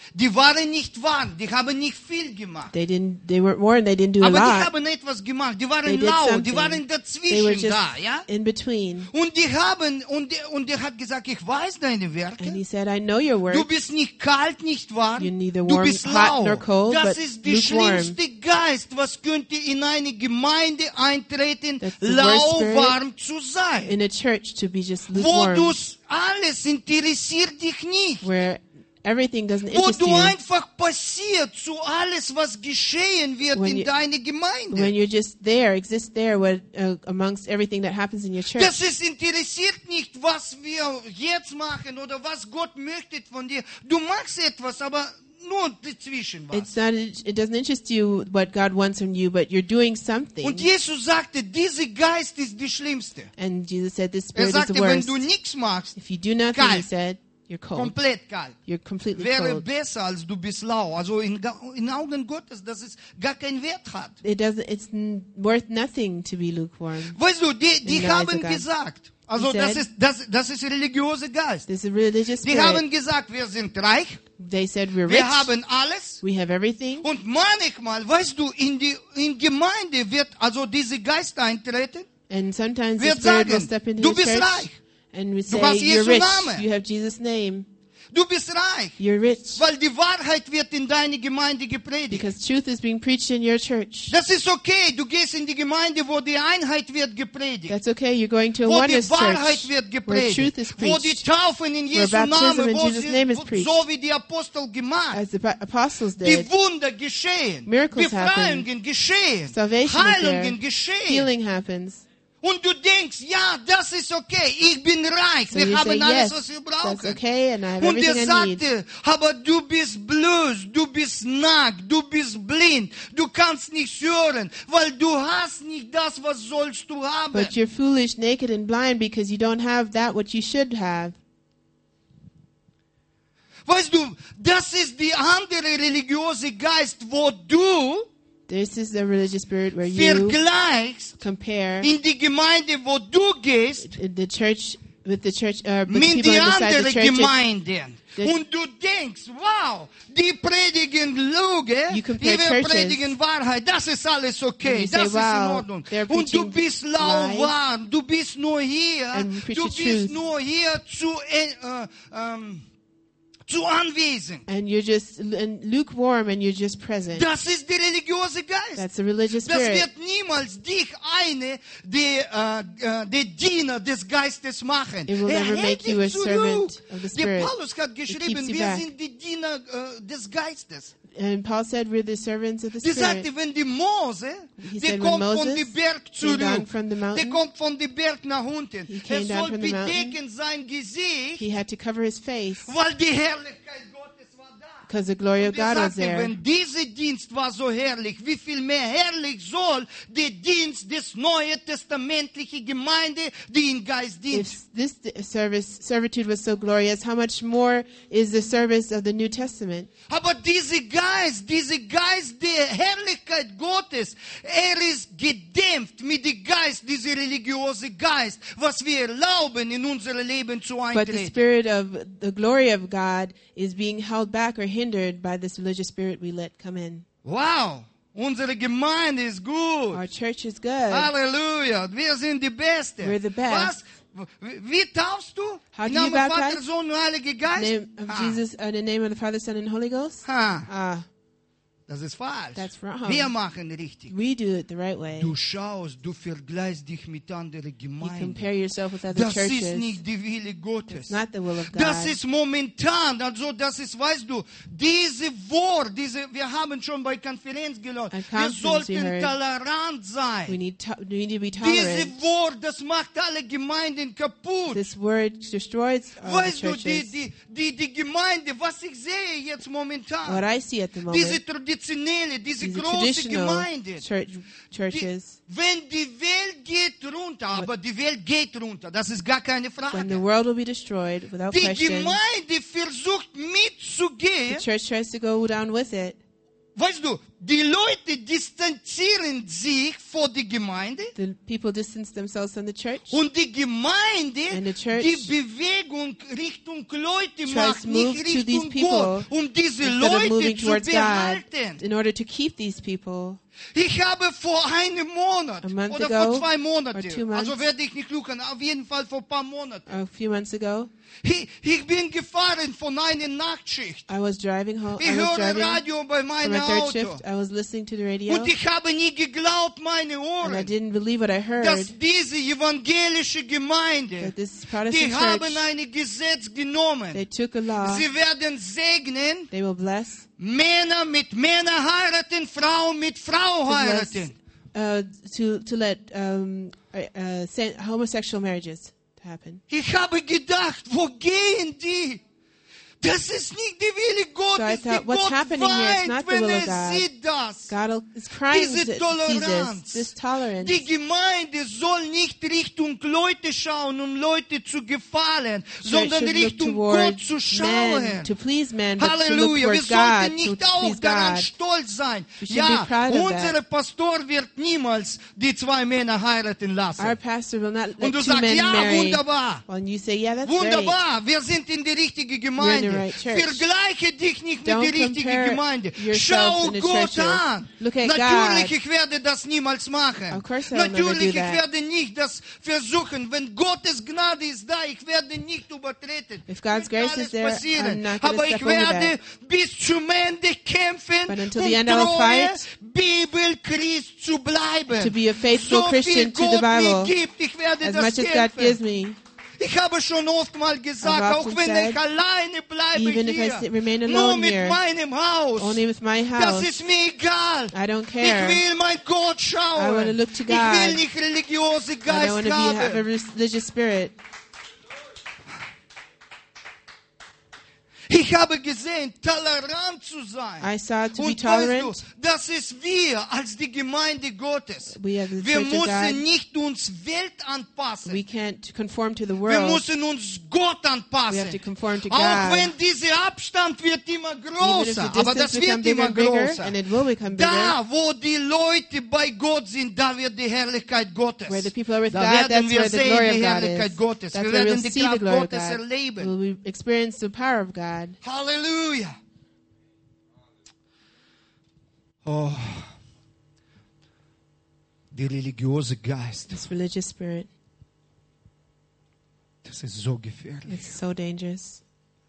Die waren nicht warm, die haben nicht viel gemacht. They weren't warned, they didn't do a Aber die lot. haben etwas gemacht, die They waren did laut, die something. waren They were dazwischen just da, ja? in between. Und die haben, und er hat gesagt, ich weiß deine And Werke. he said, I know your Du work. bist nicht kalt, nicht warm. You're neither Du warm, bist hot nor laut. cold, Das but ist der lukewarm. schlimmste Geist, was könnte in eine Gemeinde eintreten, That's the worst spirit lauwarm zu sein. In a church to be just Wo lukewarm, du alles interessiert dich nicht. where everything doesn't Wo interest du you. einfach passiert zu alles, was geschehen wird When in you- deiner When Gemeinde. you're just there, exist there amongst everything that happens in your church. Das ist interessiert nicht, was wir jetzt machen oder was Gott möchte von dir. Du machst etwas, aber nur dazwischen was. It doesn't interest you what God wants from you, but you're doing something. Und Jesus sagte, dieser Geist ist die schlimmste. And Jesus said, this Er spirit is sagte, the wenn worst. du nichts machst, If you do nothing, Kalt. he said, you're cold. komplett kalt, You're completely wäre cold. besser, als du bist lau. Also in Augen Gottes, dass es gar keinen Wert hat. It's worth nothing to be lukewarm. Weißt du, die In the eyes haben of God. gesagt, also He said- das ist religiöser Geist. This is a religious Die spirit. haben gesagt, wir sind reich, They said we're wir rich. haben alles. We have everything. Und manchmal, weißt du, in Gemeinde wird also diese Geist eintreten. And sometimes the Wird spirit will sagen, step into du the bist church reich. and we say, hast you're Jesu rich. Namen. You have Jesus' name. Du bist reich, You're rich. weil die Wahrheit wird in deine Gemeinde gepredigt. Because truth is being preached in your church. Das ist okay, du gehst in die Gemeinde, wo die Einheit wird gepredigt. That's okay. You're going to a Wo die oneness Wahrheit church wird where truth gepredigt. is Wo die preached. Taufen in Jesu baptism Namen, in Jesus' name is preached. so wie die Apostel gemacht. As the apostles Die did. Wunder geschehen. Miracles Befreiungen geschehen. Salvation is there. Heilungen geschehen. Healing happens. Und du denkst, ja, das ist okay, ich bin reich, So wir you say, haben alles, yes, was wir that's brauchen. okay, and I have Und everything er I need. sagte, aber du bist bloß, du bist nackt, du bist blind, du kannst nichts hören, weil du hast nicht das, was sollst du haben. But you're foolish, naked, and blind because you don't have that what you should have. Weißt du, das ist die andere religiöse Geist, wo du This is the religious spirit where you vergleichst compare in die Gemeinde, wo du gehst, the church with the church, with mit people die inside the anderen church. Gemeinden. Das- Und du denkst, wow, die predigen Lüge, You compare wir churches. predigen Wahrheit, das ist alles okay, And you say, das ist in wow, Ordnung. they're Und du preaching bist lies. lauwarm, du bist nur hier, And preach du the bist truth. nur hier zu anwesend. And you're just lukewarm and you're just present. Das ist der religiöse Geist. That's the religious Das spirit. wird niemals dich eine der Diener des Geistes machen. It will never hält make you dich a zurück. servant of the Der Spirit. Paulus hat keeps geschrieben, you wir back. sind die Diener des Geistes. And Paul said we're the servants of the Die Spirit. sagte, wenn die Mose, He der said when kommt von Moses dem Berg came zurück, down from the der mountain, kommt von dem Berg nach unten. He Er came down soll from the mountain. bedecken sein Gesicht, he had to cover his face weil die Herrlichkeit Gottes war da. because the glory of Und er God was sagte, there. wenn dieser Dienst war so herrlich, wie viel mehr herrlich soll der Dienst des neutestamentlichen Gemeinde, die in Geist dient. If this servitude was so glorious, how much more is the service of the New Testament? Aber dieser Geist der Herrlichkeit Gottes, ist gedämpft mit dem Geist, dieser religiöse Geist, was wir erlauben, in unser Leben zu But the eintreten. spirit of the glory of God is being held back or hindered by this religious spirit we let come in. Wow, unsere Gemeinde ist gut. Our church is good. Halleluja, wir sind die Beste. We're the best. Was? Wie taufst du? How Im do you Namen Vater, baptize? Sohn und Heiliger Geist? Name of Ah, Jesus, in the name of the Father, Son, and Holy Ghost? ah, Ah, das ist falsch. That's wrong. Wir machen richtig. we do it the right way. Du schaust, du vergleichst dich mit anderen You Gemeinden. compare yourself with other Das ist churches. nicht die Wille Gottes. It's not the will of Das God. ist momentan, also das ist, weißt du, diese Wort, wir haben schon bei Konferenz gelernt, At wir conference we sollten heard tolerant We sein. need to be Diese tolerant. Wort, das macht alle Gemeinden kaputt. This word destroys all the Weißt du, churches. die Gemeinde, was ich sehe jetzt What momentan, I see at the diese moment, traditionelle, diese these große traditional Gemeinde, churches, wenn die Welt geht runter, aber die Welt geht runter, das ist gar keine when the Frage. world will be destroyed without Die question, Gemeinde versucht the mitzugehen. church tries to go down with it. Weißt du, die Leute distanzieren sich vor die Gemeinde The people distance themselves from the church, und die Gemeinde, And the church- die Bewegung Richtung Leute tries macht, to move nicht to these Richtung people Gott, diese instead of Leute moving zu towards God behalten. in order to keep these people. Ich habe vor einem Monat A month oder ago, vor 2 or 2 Monaten, months. also werde ich nicht lügen, auf jeden Fall vor ein paar Monaten. A few months ago, Ich bin gefahren von einer Nachtschicht. I was driving home. Ich I was höre driving Radio bei for my meinem third Auto. shift. I was listening to the radio, Und ich habe nie geglaubt, meine and I Ohren, didn't believe what I heard. dass diese evangelische Gemeinde, That this die Protestant haben church, ein Gesetz genommen. they took a law. Sie werden segnen, They will bless, Männer mit Männer heiraten, Frauen mit Frau heiraten. to let homosexual marriages happen. Ich habe gedacht, wo gehen die? Das ist nicht der Wille Gottes. So I thought, Die what's Gott happening here is weint, not the wenn will of God. sieht das. God is crying Diese to see Toleranz. this tolerance. Die Gemeinde soll nicht Richtung Leute schauen, um Leute zu gefallen, sondern should look Richtung Gott towards zu schauen. men, to please men, but to look Halleluja, wir towards God, sollten to nicht auch please daran God. stolz sein. We should Ja, be proud of unser that. Pastor wird niemals die 2 Männer heiraten lassen. Our pastor will not Und let du 2 sagst, men ja, marry. wunderbar. Well, and you say, yeah, that's great. Wunderbar, wir sind in der richtigen Gemeinde. We're in the right church. Vergleiche dich nicht mit Don't der richtigen compare Gemeinde. yourself Schau in the Gott churches. an. Look at Natürlich, God. ich werde das niemals machen. Of course I will never do Natürlich, ich that. werde nicht das versuchen. Wenn Gottes Gnade ist da, ich werde nicht übertreten. If God's Wird grace alles is there, passieren. I'm not gonna Aber step ich over werde bis zum Ende kämpfen, But until um the end I will treue fight Bibelchrist zu bleiben. to be a faithful so Christian viel to the Gott Bible. mir gibt, ich werde As das much as God kämpfen. gives me. Ich habe schon oft mal gesagt, I've auch often wenn said, ich alleine bleibe even if I hier, remain nur alone mit here, meinem Haus, only with my das house, ist mir egal. I don't Ich care. will mein Gott I schauen. wanna look to Ich God. will nicht religiöse I don't Geist want to have a haben. religious spirit. Ich habe gesehen, tolerant zu sein. I saw to be Und tolerant. weißt du, das ist wir als die Gemeinde Gottes. We have the Wir Church of müssen God. nicht uns Welt anpassen. We can't conform to the Wir world. müssen uns Gott We anpassen. have to conform to Auch God. wenn dieser Abstand wird immer Even if größer, the aber das distance become wird bigger immer and bigger, größer. and it will become bigger, Da, wo die Leute bei Gott sind, da wird die Herrlichkeit Gottes. where the people are with Da God, werden that's wir where the sehen glory die of God Herrlichkeit is. Gottes. That's Wir where we'll werden die see the Kraft glory of Gottes God. erleben. We'll experience the power of God. Halleluja. Oh, der religiöse Geist, This religious spirit, das ist so gefährlich. it's so dangerous.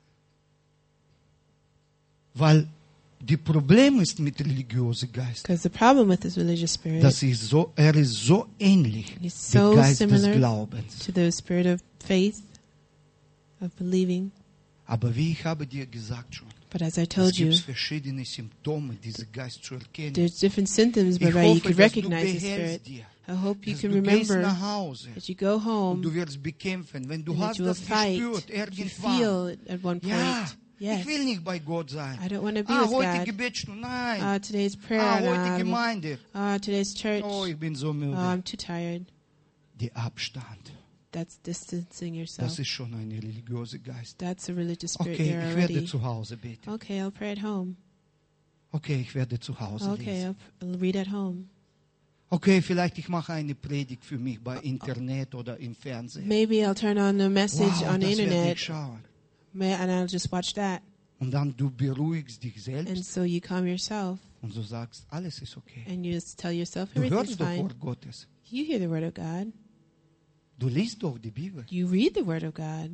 Weil die Problem ist mit religiösen Geist, Because the problem with this religious spirit dass er ist so ähnlich is dem so Geist des similar Glaubens. to the spirit of faith, of believing. Aber wie ich habe dir gesagt schon, But as I es told you, gibt verschiedene Symptome, diesen Geist zu erkennen. there's different symptoms Ich whereby you hoffe, can dass du recognize the behältst spirit. dir, I hope you dass can du gehst remember nach Hause that you go und home du wirst bekämpfen. Wenn du and that hast you will das fight. gespürt, You irgendwann. feel it at one point. Ja, Yes. ich will nicht bei Gott sein. I don't want to be with Heute God. Gebetsstunde, nein. Today's prayer. Heute No. Gemeinde. Today's church. Oh, ich bin so müde. I'm too tired. Der Abstand, That's distancing yourself. das ist schon ein religiöser Geist. That's a religious spirit Okay, there ich werde already. zu Hause beten. Okay, I'll pray at home. Okay, ich werde zu Hause Okay, lesen. I'll read at home. Okay, vielleicht ich mache eine Predigt für mich bei Internet oder im Fernsehen. Maybe I'll turn on a message Wow, on the das werde ich internet, schauen. and I'll just watch that. Und dann du beruhigst dich And selbst so you calm yourself, und du sagst, alles ist okay. and you just tell yourself Du everything's hörst doch fine. Wort Gottes. You hear the word of God. Du liest doch die Bibel. You read the word of God.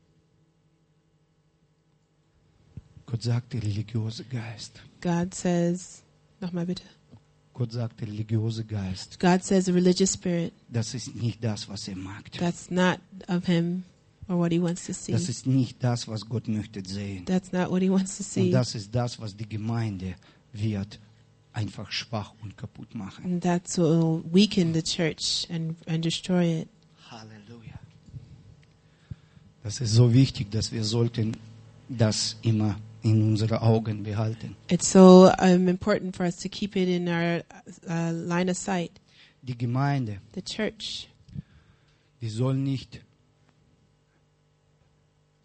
Gott sagt, der religiöse Geist. God says, nochmal bitte. Gott sagt, der religiöse Geist. God says a religious spirit. Das ist nicht das, was mag. That's not of him or what he wants to see. Das ist nicht das, was Gott möchte sehen. That's not what he wants to Und see. das ist das, was die Gemeinde wird einfach schwach und kaputt machen. And that's what will weaken the church and destroy it. Halleluja. Das ist so wichtig, dass wir sollten das immer in unsere Augen behalten. It's so important for us to keep it in our line of sight. Die Gemeinde, The church, die soll nicht,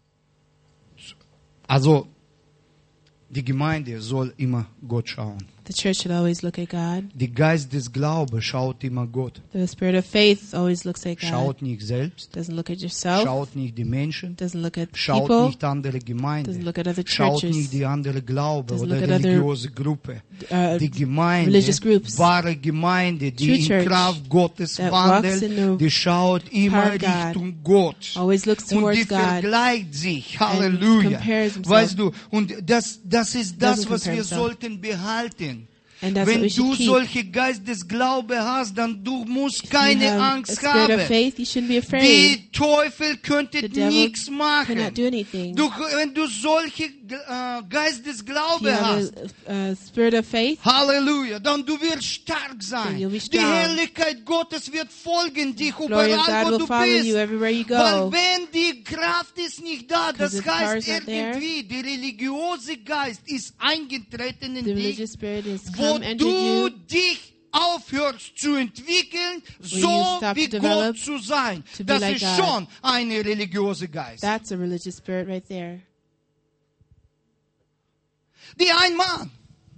also die Gemeinde soll immer Gott schauen. The church should always look at God. Der Geist des Glaubens schaut immer Gott. The spirit of faith always looks at God. Schaut nicht selbst, Doesn't look at yourself. schaut nicht die Menschen, Doesn't look at schaut people. nicht andere Doesn't Gemeinden, look at other schaut churches. nicht die andere Glaube Doesn't oder look at other, religiöse Gruppe. Die religious Gemeinde, groups. wahre Gemeinde, die True in church Kraft Gottes that walks wandelt, in the die schaut immer power of God. Richtung Gott. Always looks Und towards die God. vergleicht sich. And Halleluja. compares himself. Weißt du, und das ist das, Doesn't was compare wir himself. sollten behalten. And that's what Wenn we should du keep. solche Geist des Glaubens hast, dann du musst If you keine have a Angst spirit haben. of faith, you shouldn't be afraid. Die Teufel könnte The devil nichts cannot machen. do anything. Wenn du solche Geist des If you Glaubens hast, have a spirit of faith, Halleluja, dann du wirst stark Then sein. you'll be Die strong. Herrlichkeit Gottes wird folgen dich glory of überall, God wo will du follow you bist. everywhere you Weil go. wenn die Kraft ist nicht da, das if the power heißt is not there, irgendwie, der religiöse Geist ist eingetreten in The dich, religious spirit has wo come, entered du you. dich aufhörst zu entwickeln, you so stop wie to Gott develop, zu sein. to be Das like ist God. schon eine religiöse Geist. That's a religious spirit right there. Ein Mann,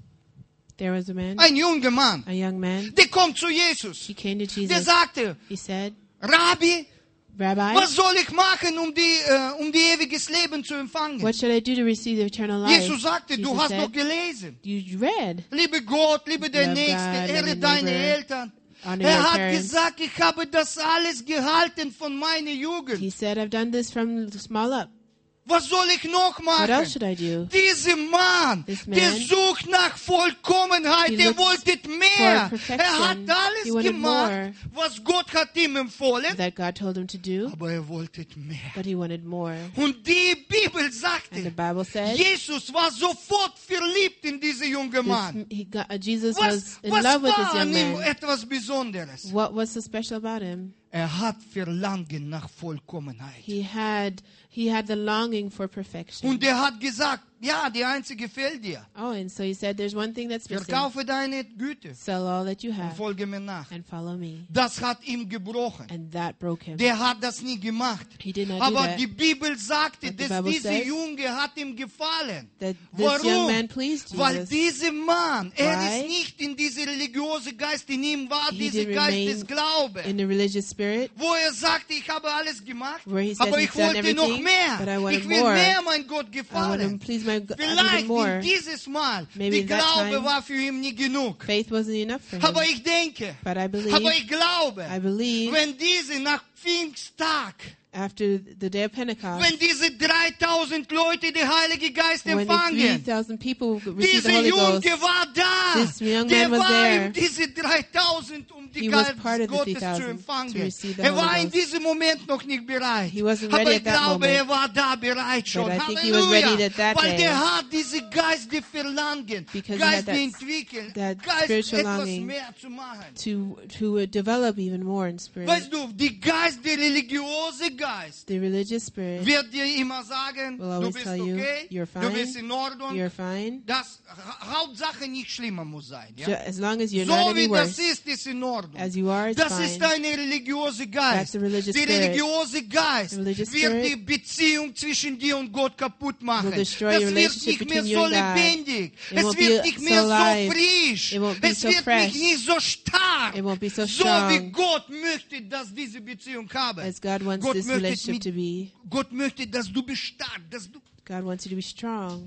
There was a man, ein junger Mann, a young man. der kommt zu Jesus. He came to Der Jesus. sagte, He said, Rabbi, Rabbi, was soll ich machen, um die ewiges Leben zu empfangen? what should I do to receive the eternal life? Jesus sagte, du Jesus hast said, doch gelesen. You read. Liebe Gott, liebe der Love Nächste, God, ehre love your deine neighbor, Eltern. honor your Hat parents. gesagt, ich habe das alles gehalten von meiner Jugend. He said, I've done this from small up. Was soll ich noch What else machen? should I do? Dieser Mann, This man, der sucht nach Vollkommenheit, he der looks wollte mehr. for perfection. Hat He alles wanted gemacht, more. was Gott hat ihm empfohlen, That God told him to do, aber wollte mehr. but he wanted more. Und die Bibel And the sagte, Bible said, Jesus war sofort verliebt in diesen jungen Mann. Jesus Was was in was love with this war young an ihm man. etwas Besonderes? What was so special about him? Hat Verlangen nach Vollkommenheit. He had the longing for perfection. Und hat gesagt, ja, die einzige fehlt dir. Oh, and so he said, there's one thing that's missing. Verkaufe deine Güte Sell all that you und have folge mir nach. and follow me. Das hat ihm gebrochen. And that broke him. Der hat das nie gemacht. He did not do Aber that. die Bibel sagte, But the dass Bible dieser says Junge hat ihm gefallen. That this young Warum? man pleased Weil Jesus. dieser Mann, er Why? ist nicht in diese religiöse Geist, in ihm war He dieser didn't Geist remain des Glaubens. in the religious spirit, Wo sagte, ich habe alles gemacht, where he said aber he's ich done wollte noch everything, but I mehr. wanted Ich will more. mehr, mein Gott, I want to gefallen. please my God Vielleicht even more. dieses Mal, Maybe die in that Glaube time, war für ihn nie genug. Faith wasn't enough for him. Aber ich denke, But I believe, aber ich glaube, I believe wenn diese nach Pfingsttag, after the day of Pentecost, wenn diese 3000 Leute den Heiligen Geist when the empfangen, 3,000 people received the dieser Holy Ghost, Junge war da. This young Der man was war there. in diese 3000, die He was Geist part of the Gottes 3,000 zu to empfangen. receive the Er war Holy in Ghost. diesem Moment noch nicht bereit. He wasn't Aber ready ich at that glaube, moment. er war da bereit schon. But I think he was ready Halleluja. at that Weil day. der hat diese Geist, die Verlangen, Because he Geist, had that- die entwickeln, that Geist, spiritual etwas longing mehr zu machen. to develop even more in spirit. Weißt du, die Geist, der religiöse Geist, The religious spirit wird dir immer sagen, will du always bist tell you, okay, you're du fine, bist in Ordnung. you're fine. Das Hauptsache nicht schlimmer muss sein. Ja? As long as you're So not any wie das worse, ist in Ordnung. as you are, it's Das fine. ist eine religiöse Geist. That's a religious Der spirit. religiöse Geist The religious wird spirit die Beziehung zwischen dir und Gott kaputt machen. will destroy Das your wird relationship nicht mehr between so you and God. lebendig. It Es won't wird be nicht so mehr so alive. frisch. It won't be Es so wird fresh. nicht so stark. It won't be so So wie strong Gott möchte, dass diese Beziehung habe. as God wants Gott this möchte, relationship to be. Gott möchte, dass du bist stark. Dass du God wants you to be strong,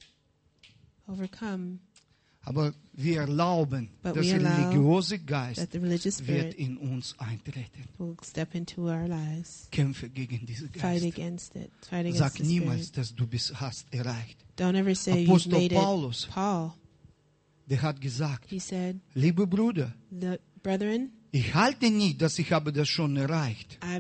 overcome. Aber wir erlauben, But dass we der allow religiöse Geist That the religious wird spirit in uns eintreten. will step into our lives. Kämpfe gegen diesen Fight Geist. against it. Fight against Sag the niemals, spirit. dass du hast erreicht. Don't ever say you've Apostel made Paulus. it. Paul, Der hat gesagt, he said, liebe Brüder, the brethren, ich halte nicht, dass ich habe das schon erreicht. I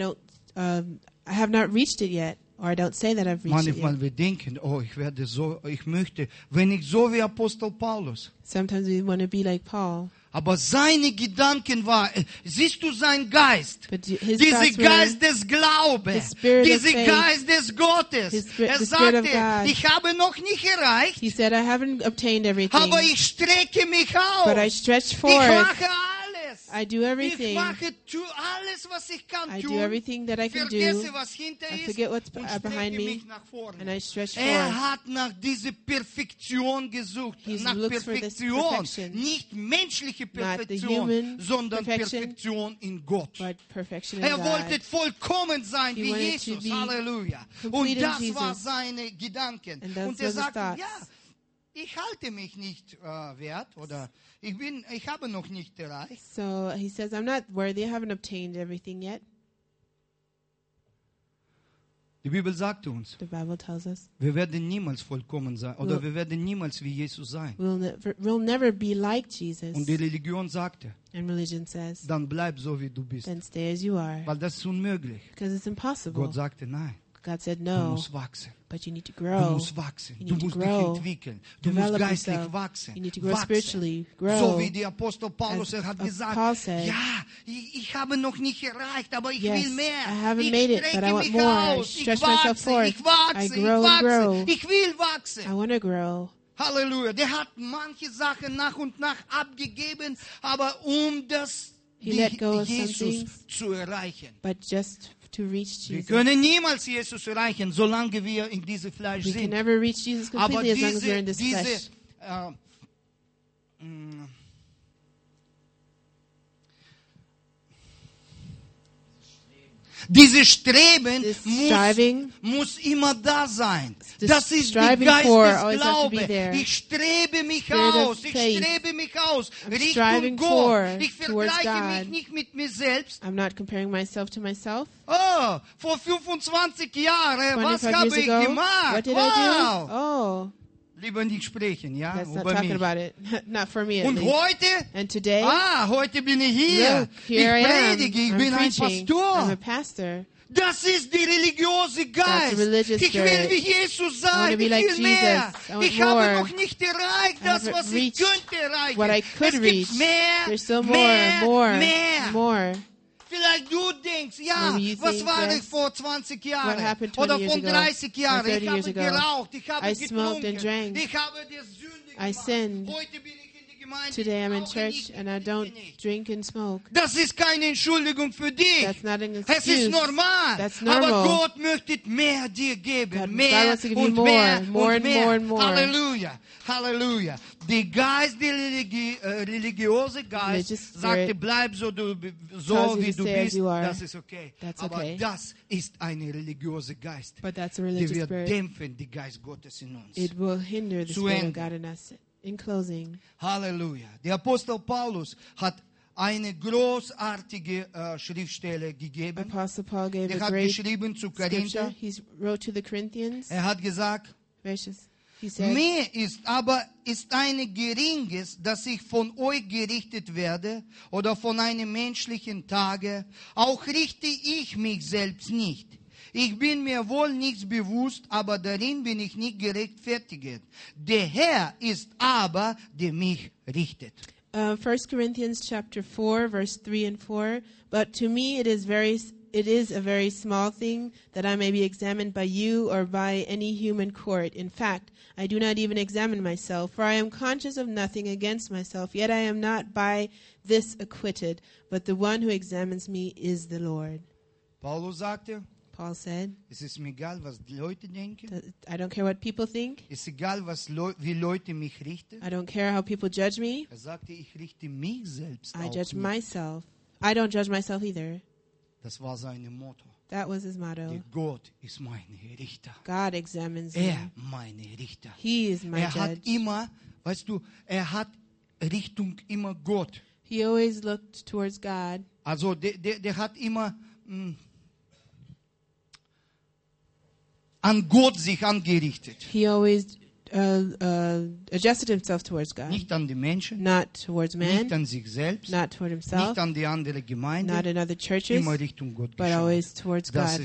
have not reached it yet, or I don't say that I've reached it Manchmal yet. wir denken, oh, ich möchte, wenn ich so wie Apostel Paulus. Sometimes we want to be like Paul, Aber seine Gedanken war, siehst du sein Geist? but his Dieser thoughts were, Geist des Glaubens, the spirit of dieser faith, Geist des Gottes. the spirit of sagte, God. ich habe noch nicht erreicht, he said, I haven't obtained everything, aber ich strecke mich aus. but I stretch Ich forth. mache alles. I do Ich everything. mache alles, was ich kann I do tun. everything that I can do. Vergesse, was hinter I ist forget what's und behind strecke me, mich nach vorne. and I stretch Er forward. hat nach dieser Perfektion gesucht. He Nach looks for this Perfektion. perfection. Nicht menschliche Not the Perfektion, human sondern perfection, Perfektion in Gott. But perfection in Er wollte God. vollkommen sein He wie wanted to Jesus. be Halleluja. complete Und in das Jesus. war seine Gedanken. And those Und er were the sagte, thoughts. ja, ich halte mich nicht wert oder ich habe noch nicht erreicht. So he says, I'm not worthy. I haven't obtained everything yet. Die Bibel sagt uns, The Bible tells us wir werden niemals vollkommen sein oder wir werden niemals wie Jesus sein. we'll never be like Jesus. Und die Religion sagte, And religion says, dann bleib so wie du bist. then stay as you are. Weil das ist unmöglich. Because it's impossible. Gott sagte, nein, God said du no, musst wachsen. but you need to Du grow. musst wachsen. You Du need to musst dich grow. entwickeln. Du musst Develop geistlich yourself. wachsen. You need to grow Wachsen. spiritually. Grow. So wie der Apostel Paulus, er hat As gesagt, Paul said, ja, ich habe noch nicht erreicht, aber ich yes, will mehr. I haven't Ich made it, but I strecke want mich more. I aus. Ich stretch myself wachse, forth. ich wachse, I grow ich and wachse. grow. Ich will I wachsen. want to grow. Halleluja. Der hat manche Sachen nach und nach abgegeben, aber das He let go of some Jesus things. zu erreichen. But just to reach Wir Jesus. können niemals Jesus erreichen, solange wir in diesem Fleisch We can sind. never reach Jesus Aber completely as long as we're in this flesh. Dieses Streben This striving, muss immer da sein. this Das ist der striving Geist for des always have to be Glaubens. there. Ich strebe mich Spirit of aus. Ich faith. strebe mich aus. Richtung striving Gott. for, Ich towards vergleiche mich God. nicht mit mir selbst. I'm not comparing myself to myself. Oh, vor 25 Jahren, was 25 habe years ich ago, gemacht? what did Wow. I do? Oh, Lieber nicht sprechen, ja, let's not über talking mich. about it. Not for me at Und least. heute? And today, Heute bin ich hier. look, here I ich am. predige, ich I'm bin ein preaching. I'm Pastor. a pastor. Das ist der religiöse That's the Geist. religious Ich will spirit. wie Jesus I wanna sein. be Ich like will mehr. Jesus. I want Ich habe more. noch nicht erreicht, I das, haven't was ich reached könnte erreichen. what I could es reach. gibt mehr, There's still mehr, more. mehr. Vielleicht du denkst, ja, Maybe you was think, war ich yes. vor 20 What Jahren? happened 20 Oder years vor ago? 30 Jahren. Or 30 Ich habe years ago? geraucht, ich habe I smoked and getrunken, drank. ich habe die Sünde I gemacht. sinned. Heute bin ich in die Gemeinde, Today I'm in ich rauche church nicht, and I ich trinke don't nicht. drink and smoke. Das ist keine Entschuldigung für dich. That's not an Es ist excuse. normal. That's Aber normal. Gott möchte mehr dir geben. God Mehr wants to give you und more, mehr more und and mehr. more and more. Halleluja. Halleluja. Der Geist, der religiöse Geist, Religious sagte, spirit bleib so, tells so you wie to du stay as bist. you are. Das ist okay. That's Aber okay. das ist ein religiöser Geist. But that's a Der religious wird spirit. dämpfen, den Geist Gottes in uns. It will hinder the Zu Spirit of Ende. God in us. In closing, Halleluja. Der Apostel Paulus hat eine großartige Schriftstelle gegeben. Apostle Paul gave Er a hat great geschrieben zu scripture. Korinther. He wrote to the Corinthians. Er hat gesagt, He said, mir ist eine Geringes, dass ich von euch gerichtet werde oder von einem menschlichen Tage. Auch richte ich mich selbst nicht. Ich bin mir wohl nichts bewusst, aber darin bin ich nicht gerechtfertigt. Der Herr ist aber, der mich richtet. 1 Corinthians chapter 4, verse 3 and 4. But to me it is a very small thing that I may be examined by you or by any human court. In fact, I do not even examine myself, for I am conscious of nothing against myself, yet I am not by this acquitted, but the one who examines me is the Lord. Paulus sagte, Paul said, es ist mir egal, was die Leute denken. that I don't care what people think. Es ist egal, wie Leute mich richten. I don't care how people judge me. Er sagte, ich richte mich selbst I auch judge nicht. myself. I don't judge myself either. Das war sein Motto. That was his Der motto. Gott ist mein Richter. God examines Er, me. mein Richter. He is my Er hat judge. immer, weißt du, er hat Richtung immer Gott. He always looked towards God. Also der hat immer an Gott sich angerichtet. He always adjusted himself towards God. Nicht an die Menschen, Not towards man, nicht an sich selbst, not toward himself, nicht an die andere not Gemeinde, in other churches, immer Richtung Gott but geschaut. always towards Das God. ist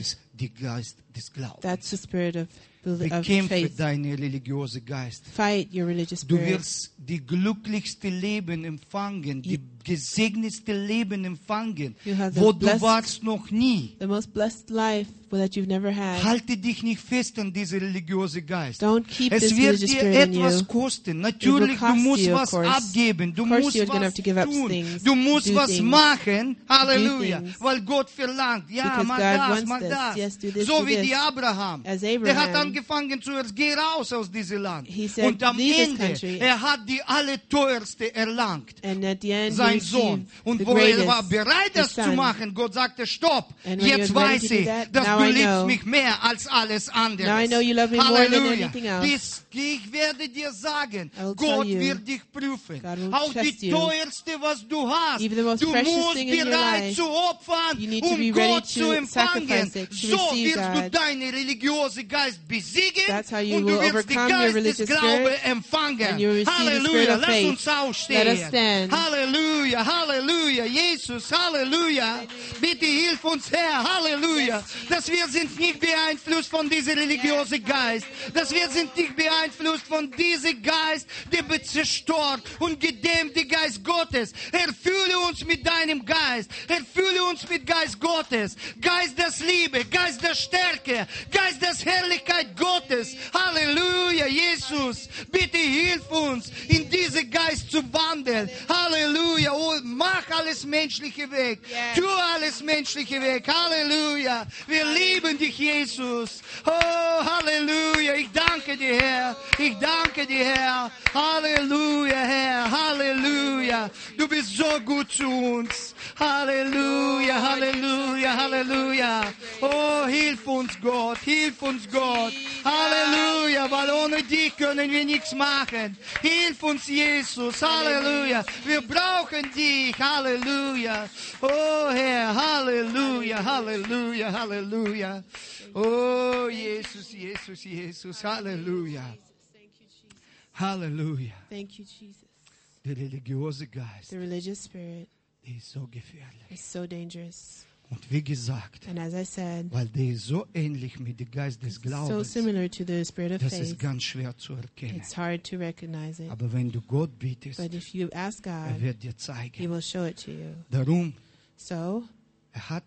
der Geist des Glaubens. That's the spirit of Bekämpfe faith. deine religiöse Geist. Fight your religious Du spirit. wirst die glücklichste Leben empfangen, die gesegnetste Leben empfangen, You have the wo du blessed- warst noch nie. The most blessed life that you've never had. Halte dich nicht fest an diese religiöse Geist. Don't keep Es this wird religious dir spirit in etwas you. kosten. Natürlich, du cost musst you, of was course. abgeben. Du Of course musst you're gonna was have to give up tun. things, Du musst do was things, machen. Halleluja. things. Weil Gott verlangt. Ja, Because mach God das, wants mach this. das. Yes, do this, So do wie this. die Abraham. As Der hat Abraham. angefangen zuerst, geh raus aus diesem Land. He said, Und am "Leave this Ende, country." er hat die allerteuerste erlangt. And at the end, Sein you Sohn. receive Und the wo er greatest, war bereit, the das zu son. machen, Gott sagte, stopp. And when he Jetzt was ready weiß to do ich, that, dass now du I liebst know. mich mehr als alles andere. Now I know you love me more than Halleluja. anything else. Ich werde dir sagen, I will Gott tell you, wird dich prüfen. God will Auch die test you. teuerste, was du hast. Even the most Du precious musst thing in your bereit life, zu opfern, you need to um be ready Gott to zu empfangen. sacrifice it, to So receive wirst du God. deine religiöse Geist besiegen That's how you und du will wirst die overcome your Geist des religious Glaube spirit, empfangen. and you will receive the spirit Halleluja. of Lass faith. uns aufstehen. Let us stand. Halleluja, Halleluja, Jesus, Halleluja. Bitte hilf uns, Herr, Halleluja, dass wir sind nicht beeinflusst von diesem religiösen Geist, dass wir sind nicht beeinflusst von diesem Geist, der zerstört und gedämmte Geist Gottes. Erfülle uns mit deinem Geist, erfülle uns mit Geist Gottes, Geist der Liebe, Geist der Stärke, Geist der Herrlichkeit Gottes. Halleluja, Jesus, bitte hilf uns, in diesen Geist zu wandeln. Halleluja, oh, mach alles Menschliche weg, tu alles Menschliche weg. Halleluja, wir lieben dich, Jesus. Oh, Halleluja, ich danke dir, Herr, ich danke dir, Herr. Halleluja, Herr, Halleluja, du bist so gut zu uns. Halleluja, Halleluja, Halleluja. Oh, hilf uns, Gott, hilf uns, Gott. Halleluja, weil ohne dich können wir nichts machen. Hilf uns, Jesus. Halleluja. Wir brauchen dich. Halleluja. Oh, Herr, Halleluja, Halleluja, Halleluja. Oh, Jesus, Jesus, Jesus. Halleluja. Halleluja. Thank you, Jesus. Der religiöse Geist, The religious spirit der ist so gefährlich. is so dangerous. Und wie gesagt, And as I said, weil der ist so ähnlich mit dem Geist des so Glaubens, similar to the spirit of das ist faith, ganz schwer zu erkennen. it's hard to recognize it. Aber wenn du Gott bittest, But if you ask er God, wird dir He zeigen. will show it to you. Darum, So, er hat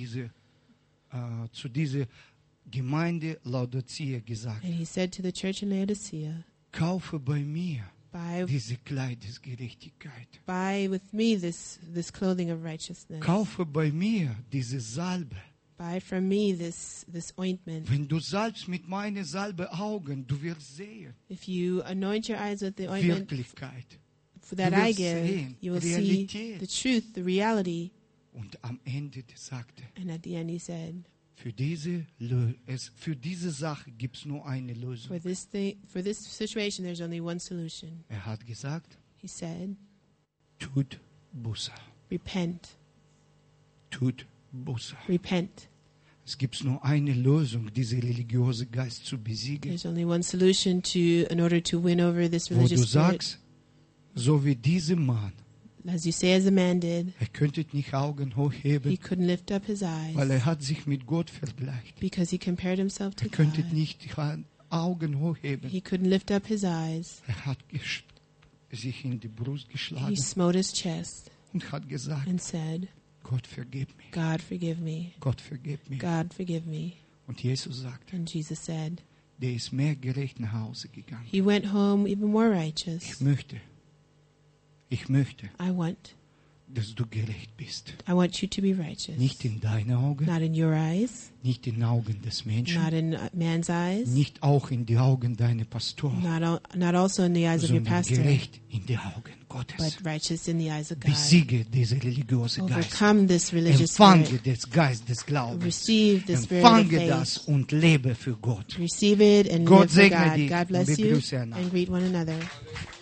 zu dieser Gemeinde Laodicea gesagt, and He said to the church in Laodicea, kaufe bei mir buy diese Kleid des Gerechtigkeit. buy with me this clothing of righteousness. Kaufe bei mir diese Salbe. Buy from me this ointment. Wenn du salbst mit meinen Salbe Augen, du wirst sehen. If you anoint your eyes with the ointment Wirklichkeit. that Du I wirst give, sehen, you will Realität. see the truth, the reality. Und am Ende sagte, And at the end He said, für diese Sache gibt es nur eine Lösung. for this situation, there's only one solution. Er hat gesagt, He said, tut Buße. repent, Tut Buße. repent. Es gibt nur eine Lösung, diese religiöse Geist zu besiegen. There's only one solution in order to win over this Wo du religious spirit. sagst, so wie dieser Mann, As you say, as the man did, er könnte nicht Augen he hochheben, couldn't lift up his weil eyes er hat sich mit Gott vergleicht. because he compared himself to Er könnte God. nicht Augen hochheben. He couldn't lift up his eyes. Er hat sich in die Brust He geschlagen smote his chest und hat gesagt, and said, Gott vergib mir, God, forgive me. Gott vergib mir. God, forgive me. Und Jesus sagte, And Jesus said, der ist mehr gerecht nach Hause gegangen. he went home even more righteous. Ich möchte, I want dass du gerecht bist. I want you to be righteous. Nicht in deinen Augen, Not in your eyes, nicht in den Augen des Menschen, not in man's eyes, nicht auch in die Augen deiner Pastoren, not also in the eyes of your sondern pastor, gerecht in die Augen Gottes. but righteous in the eyes of God. Besiege diese religiöse Geist. Overcome this religious Empfange spirit. des Geist des Glaubens. Receive the spirit of Empfange das faith. und lebe für Gott. Receive it and Gott live for segne God. dich God und bless you begrüße einander. and greet one another.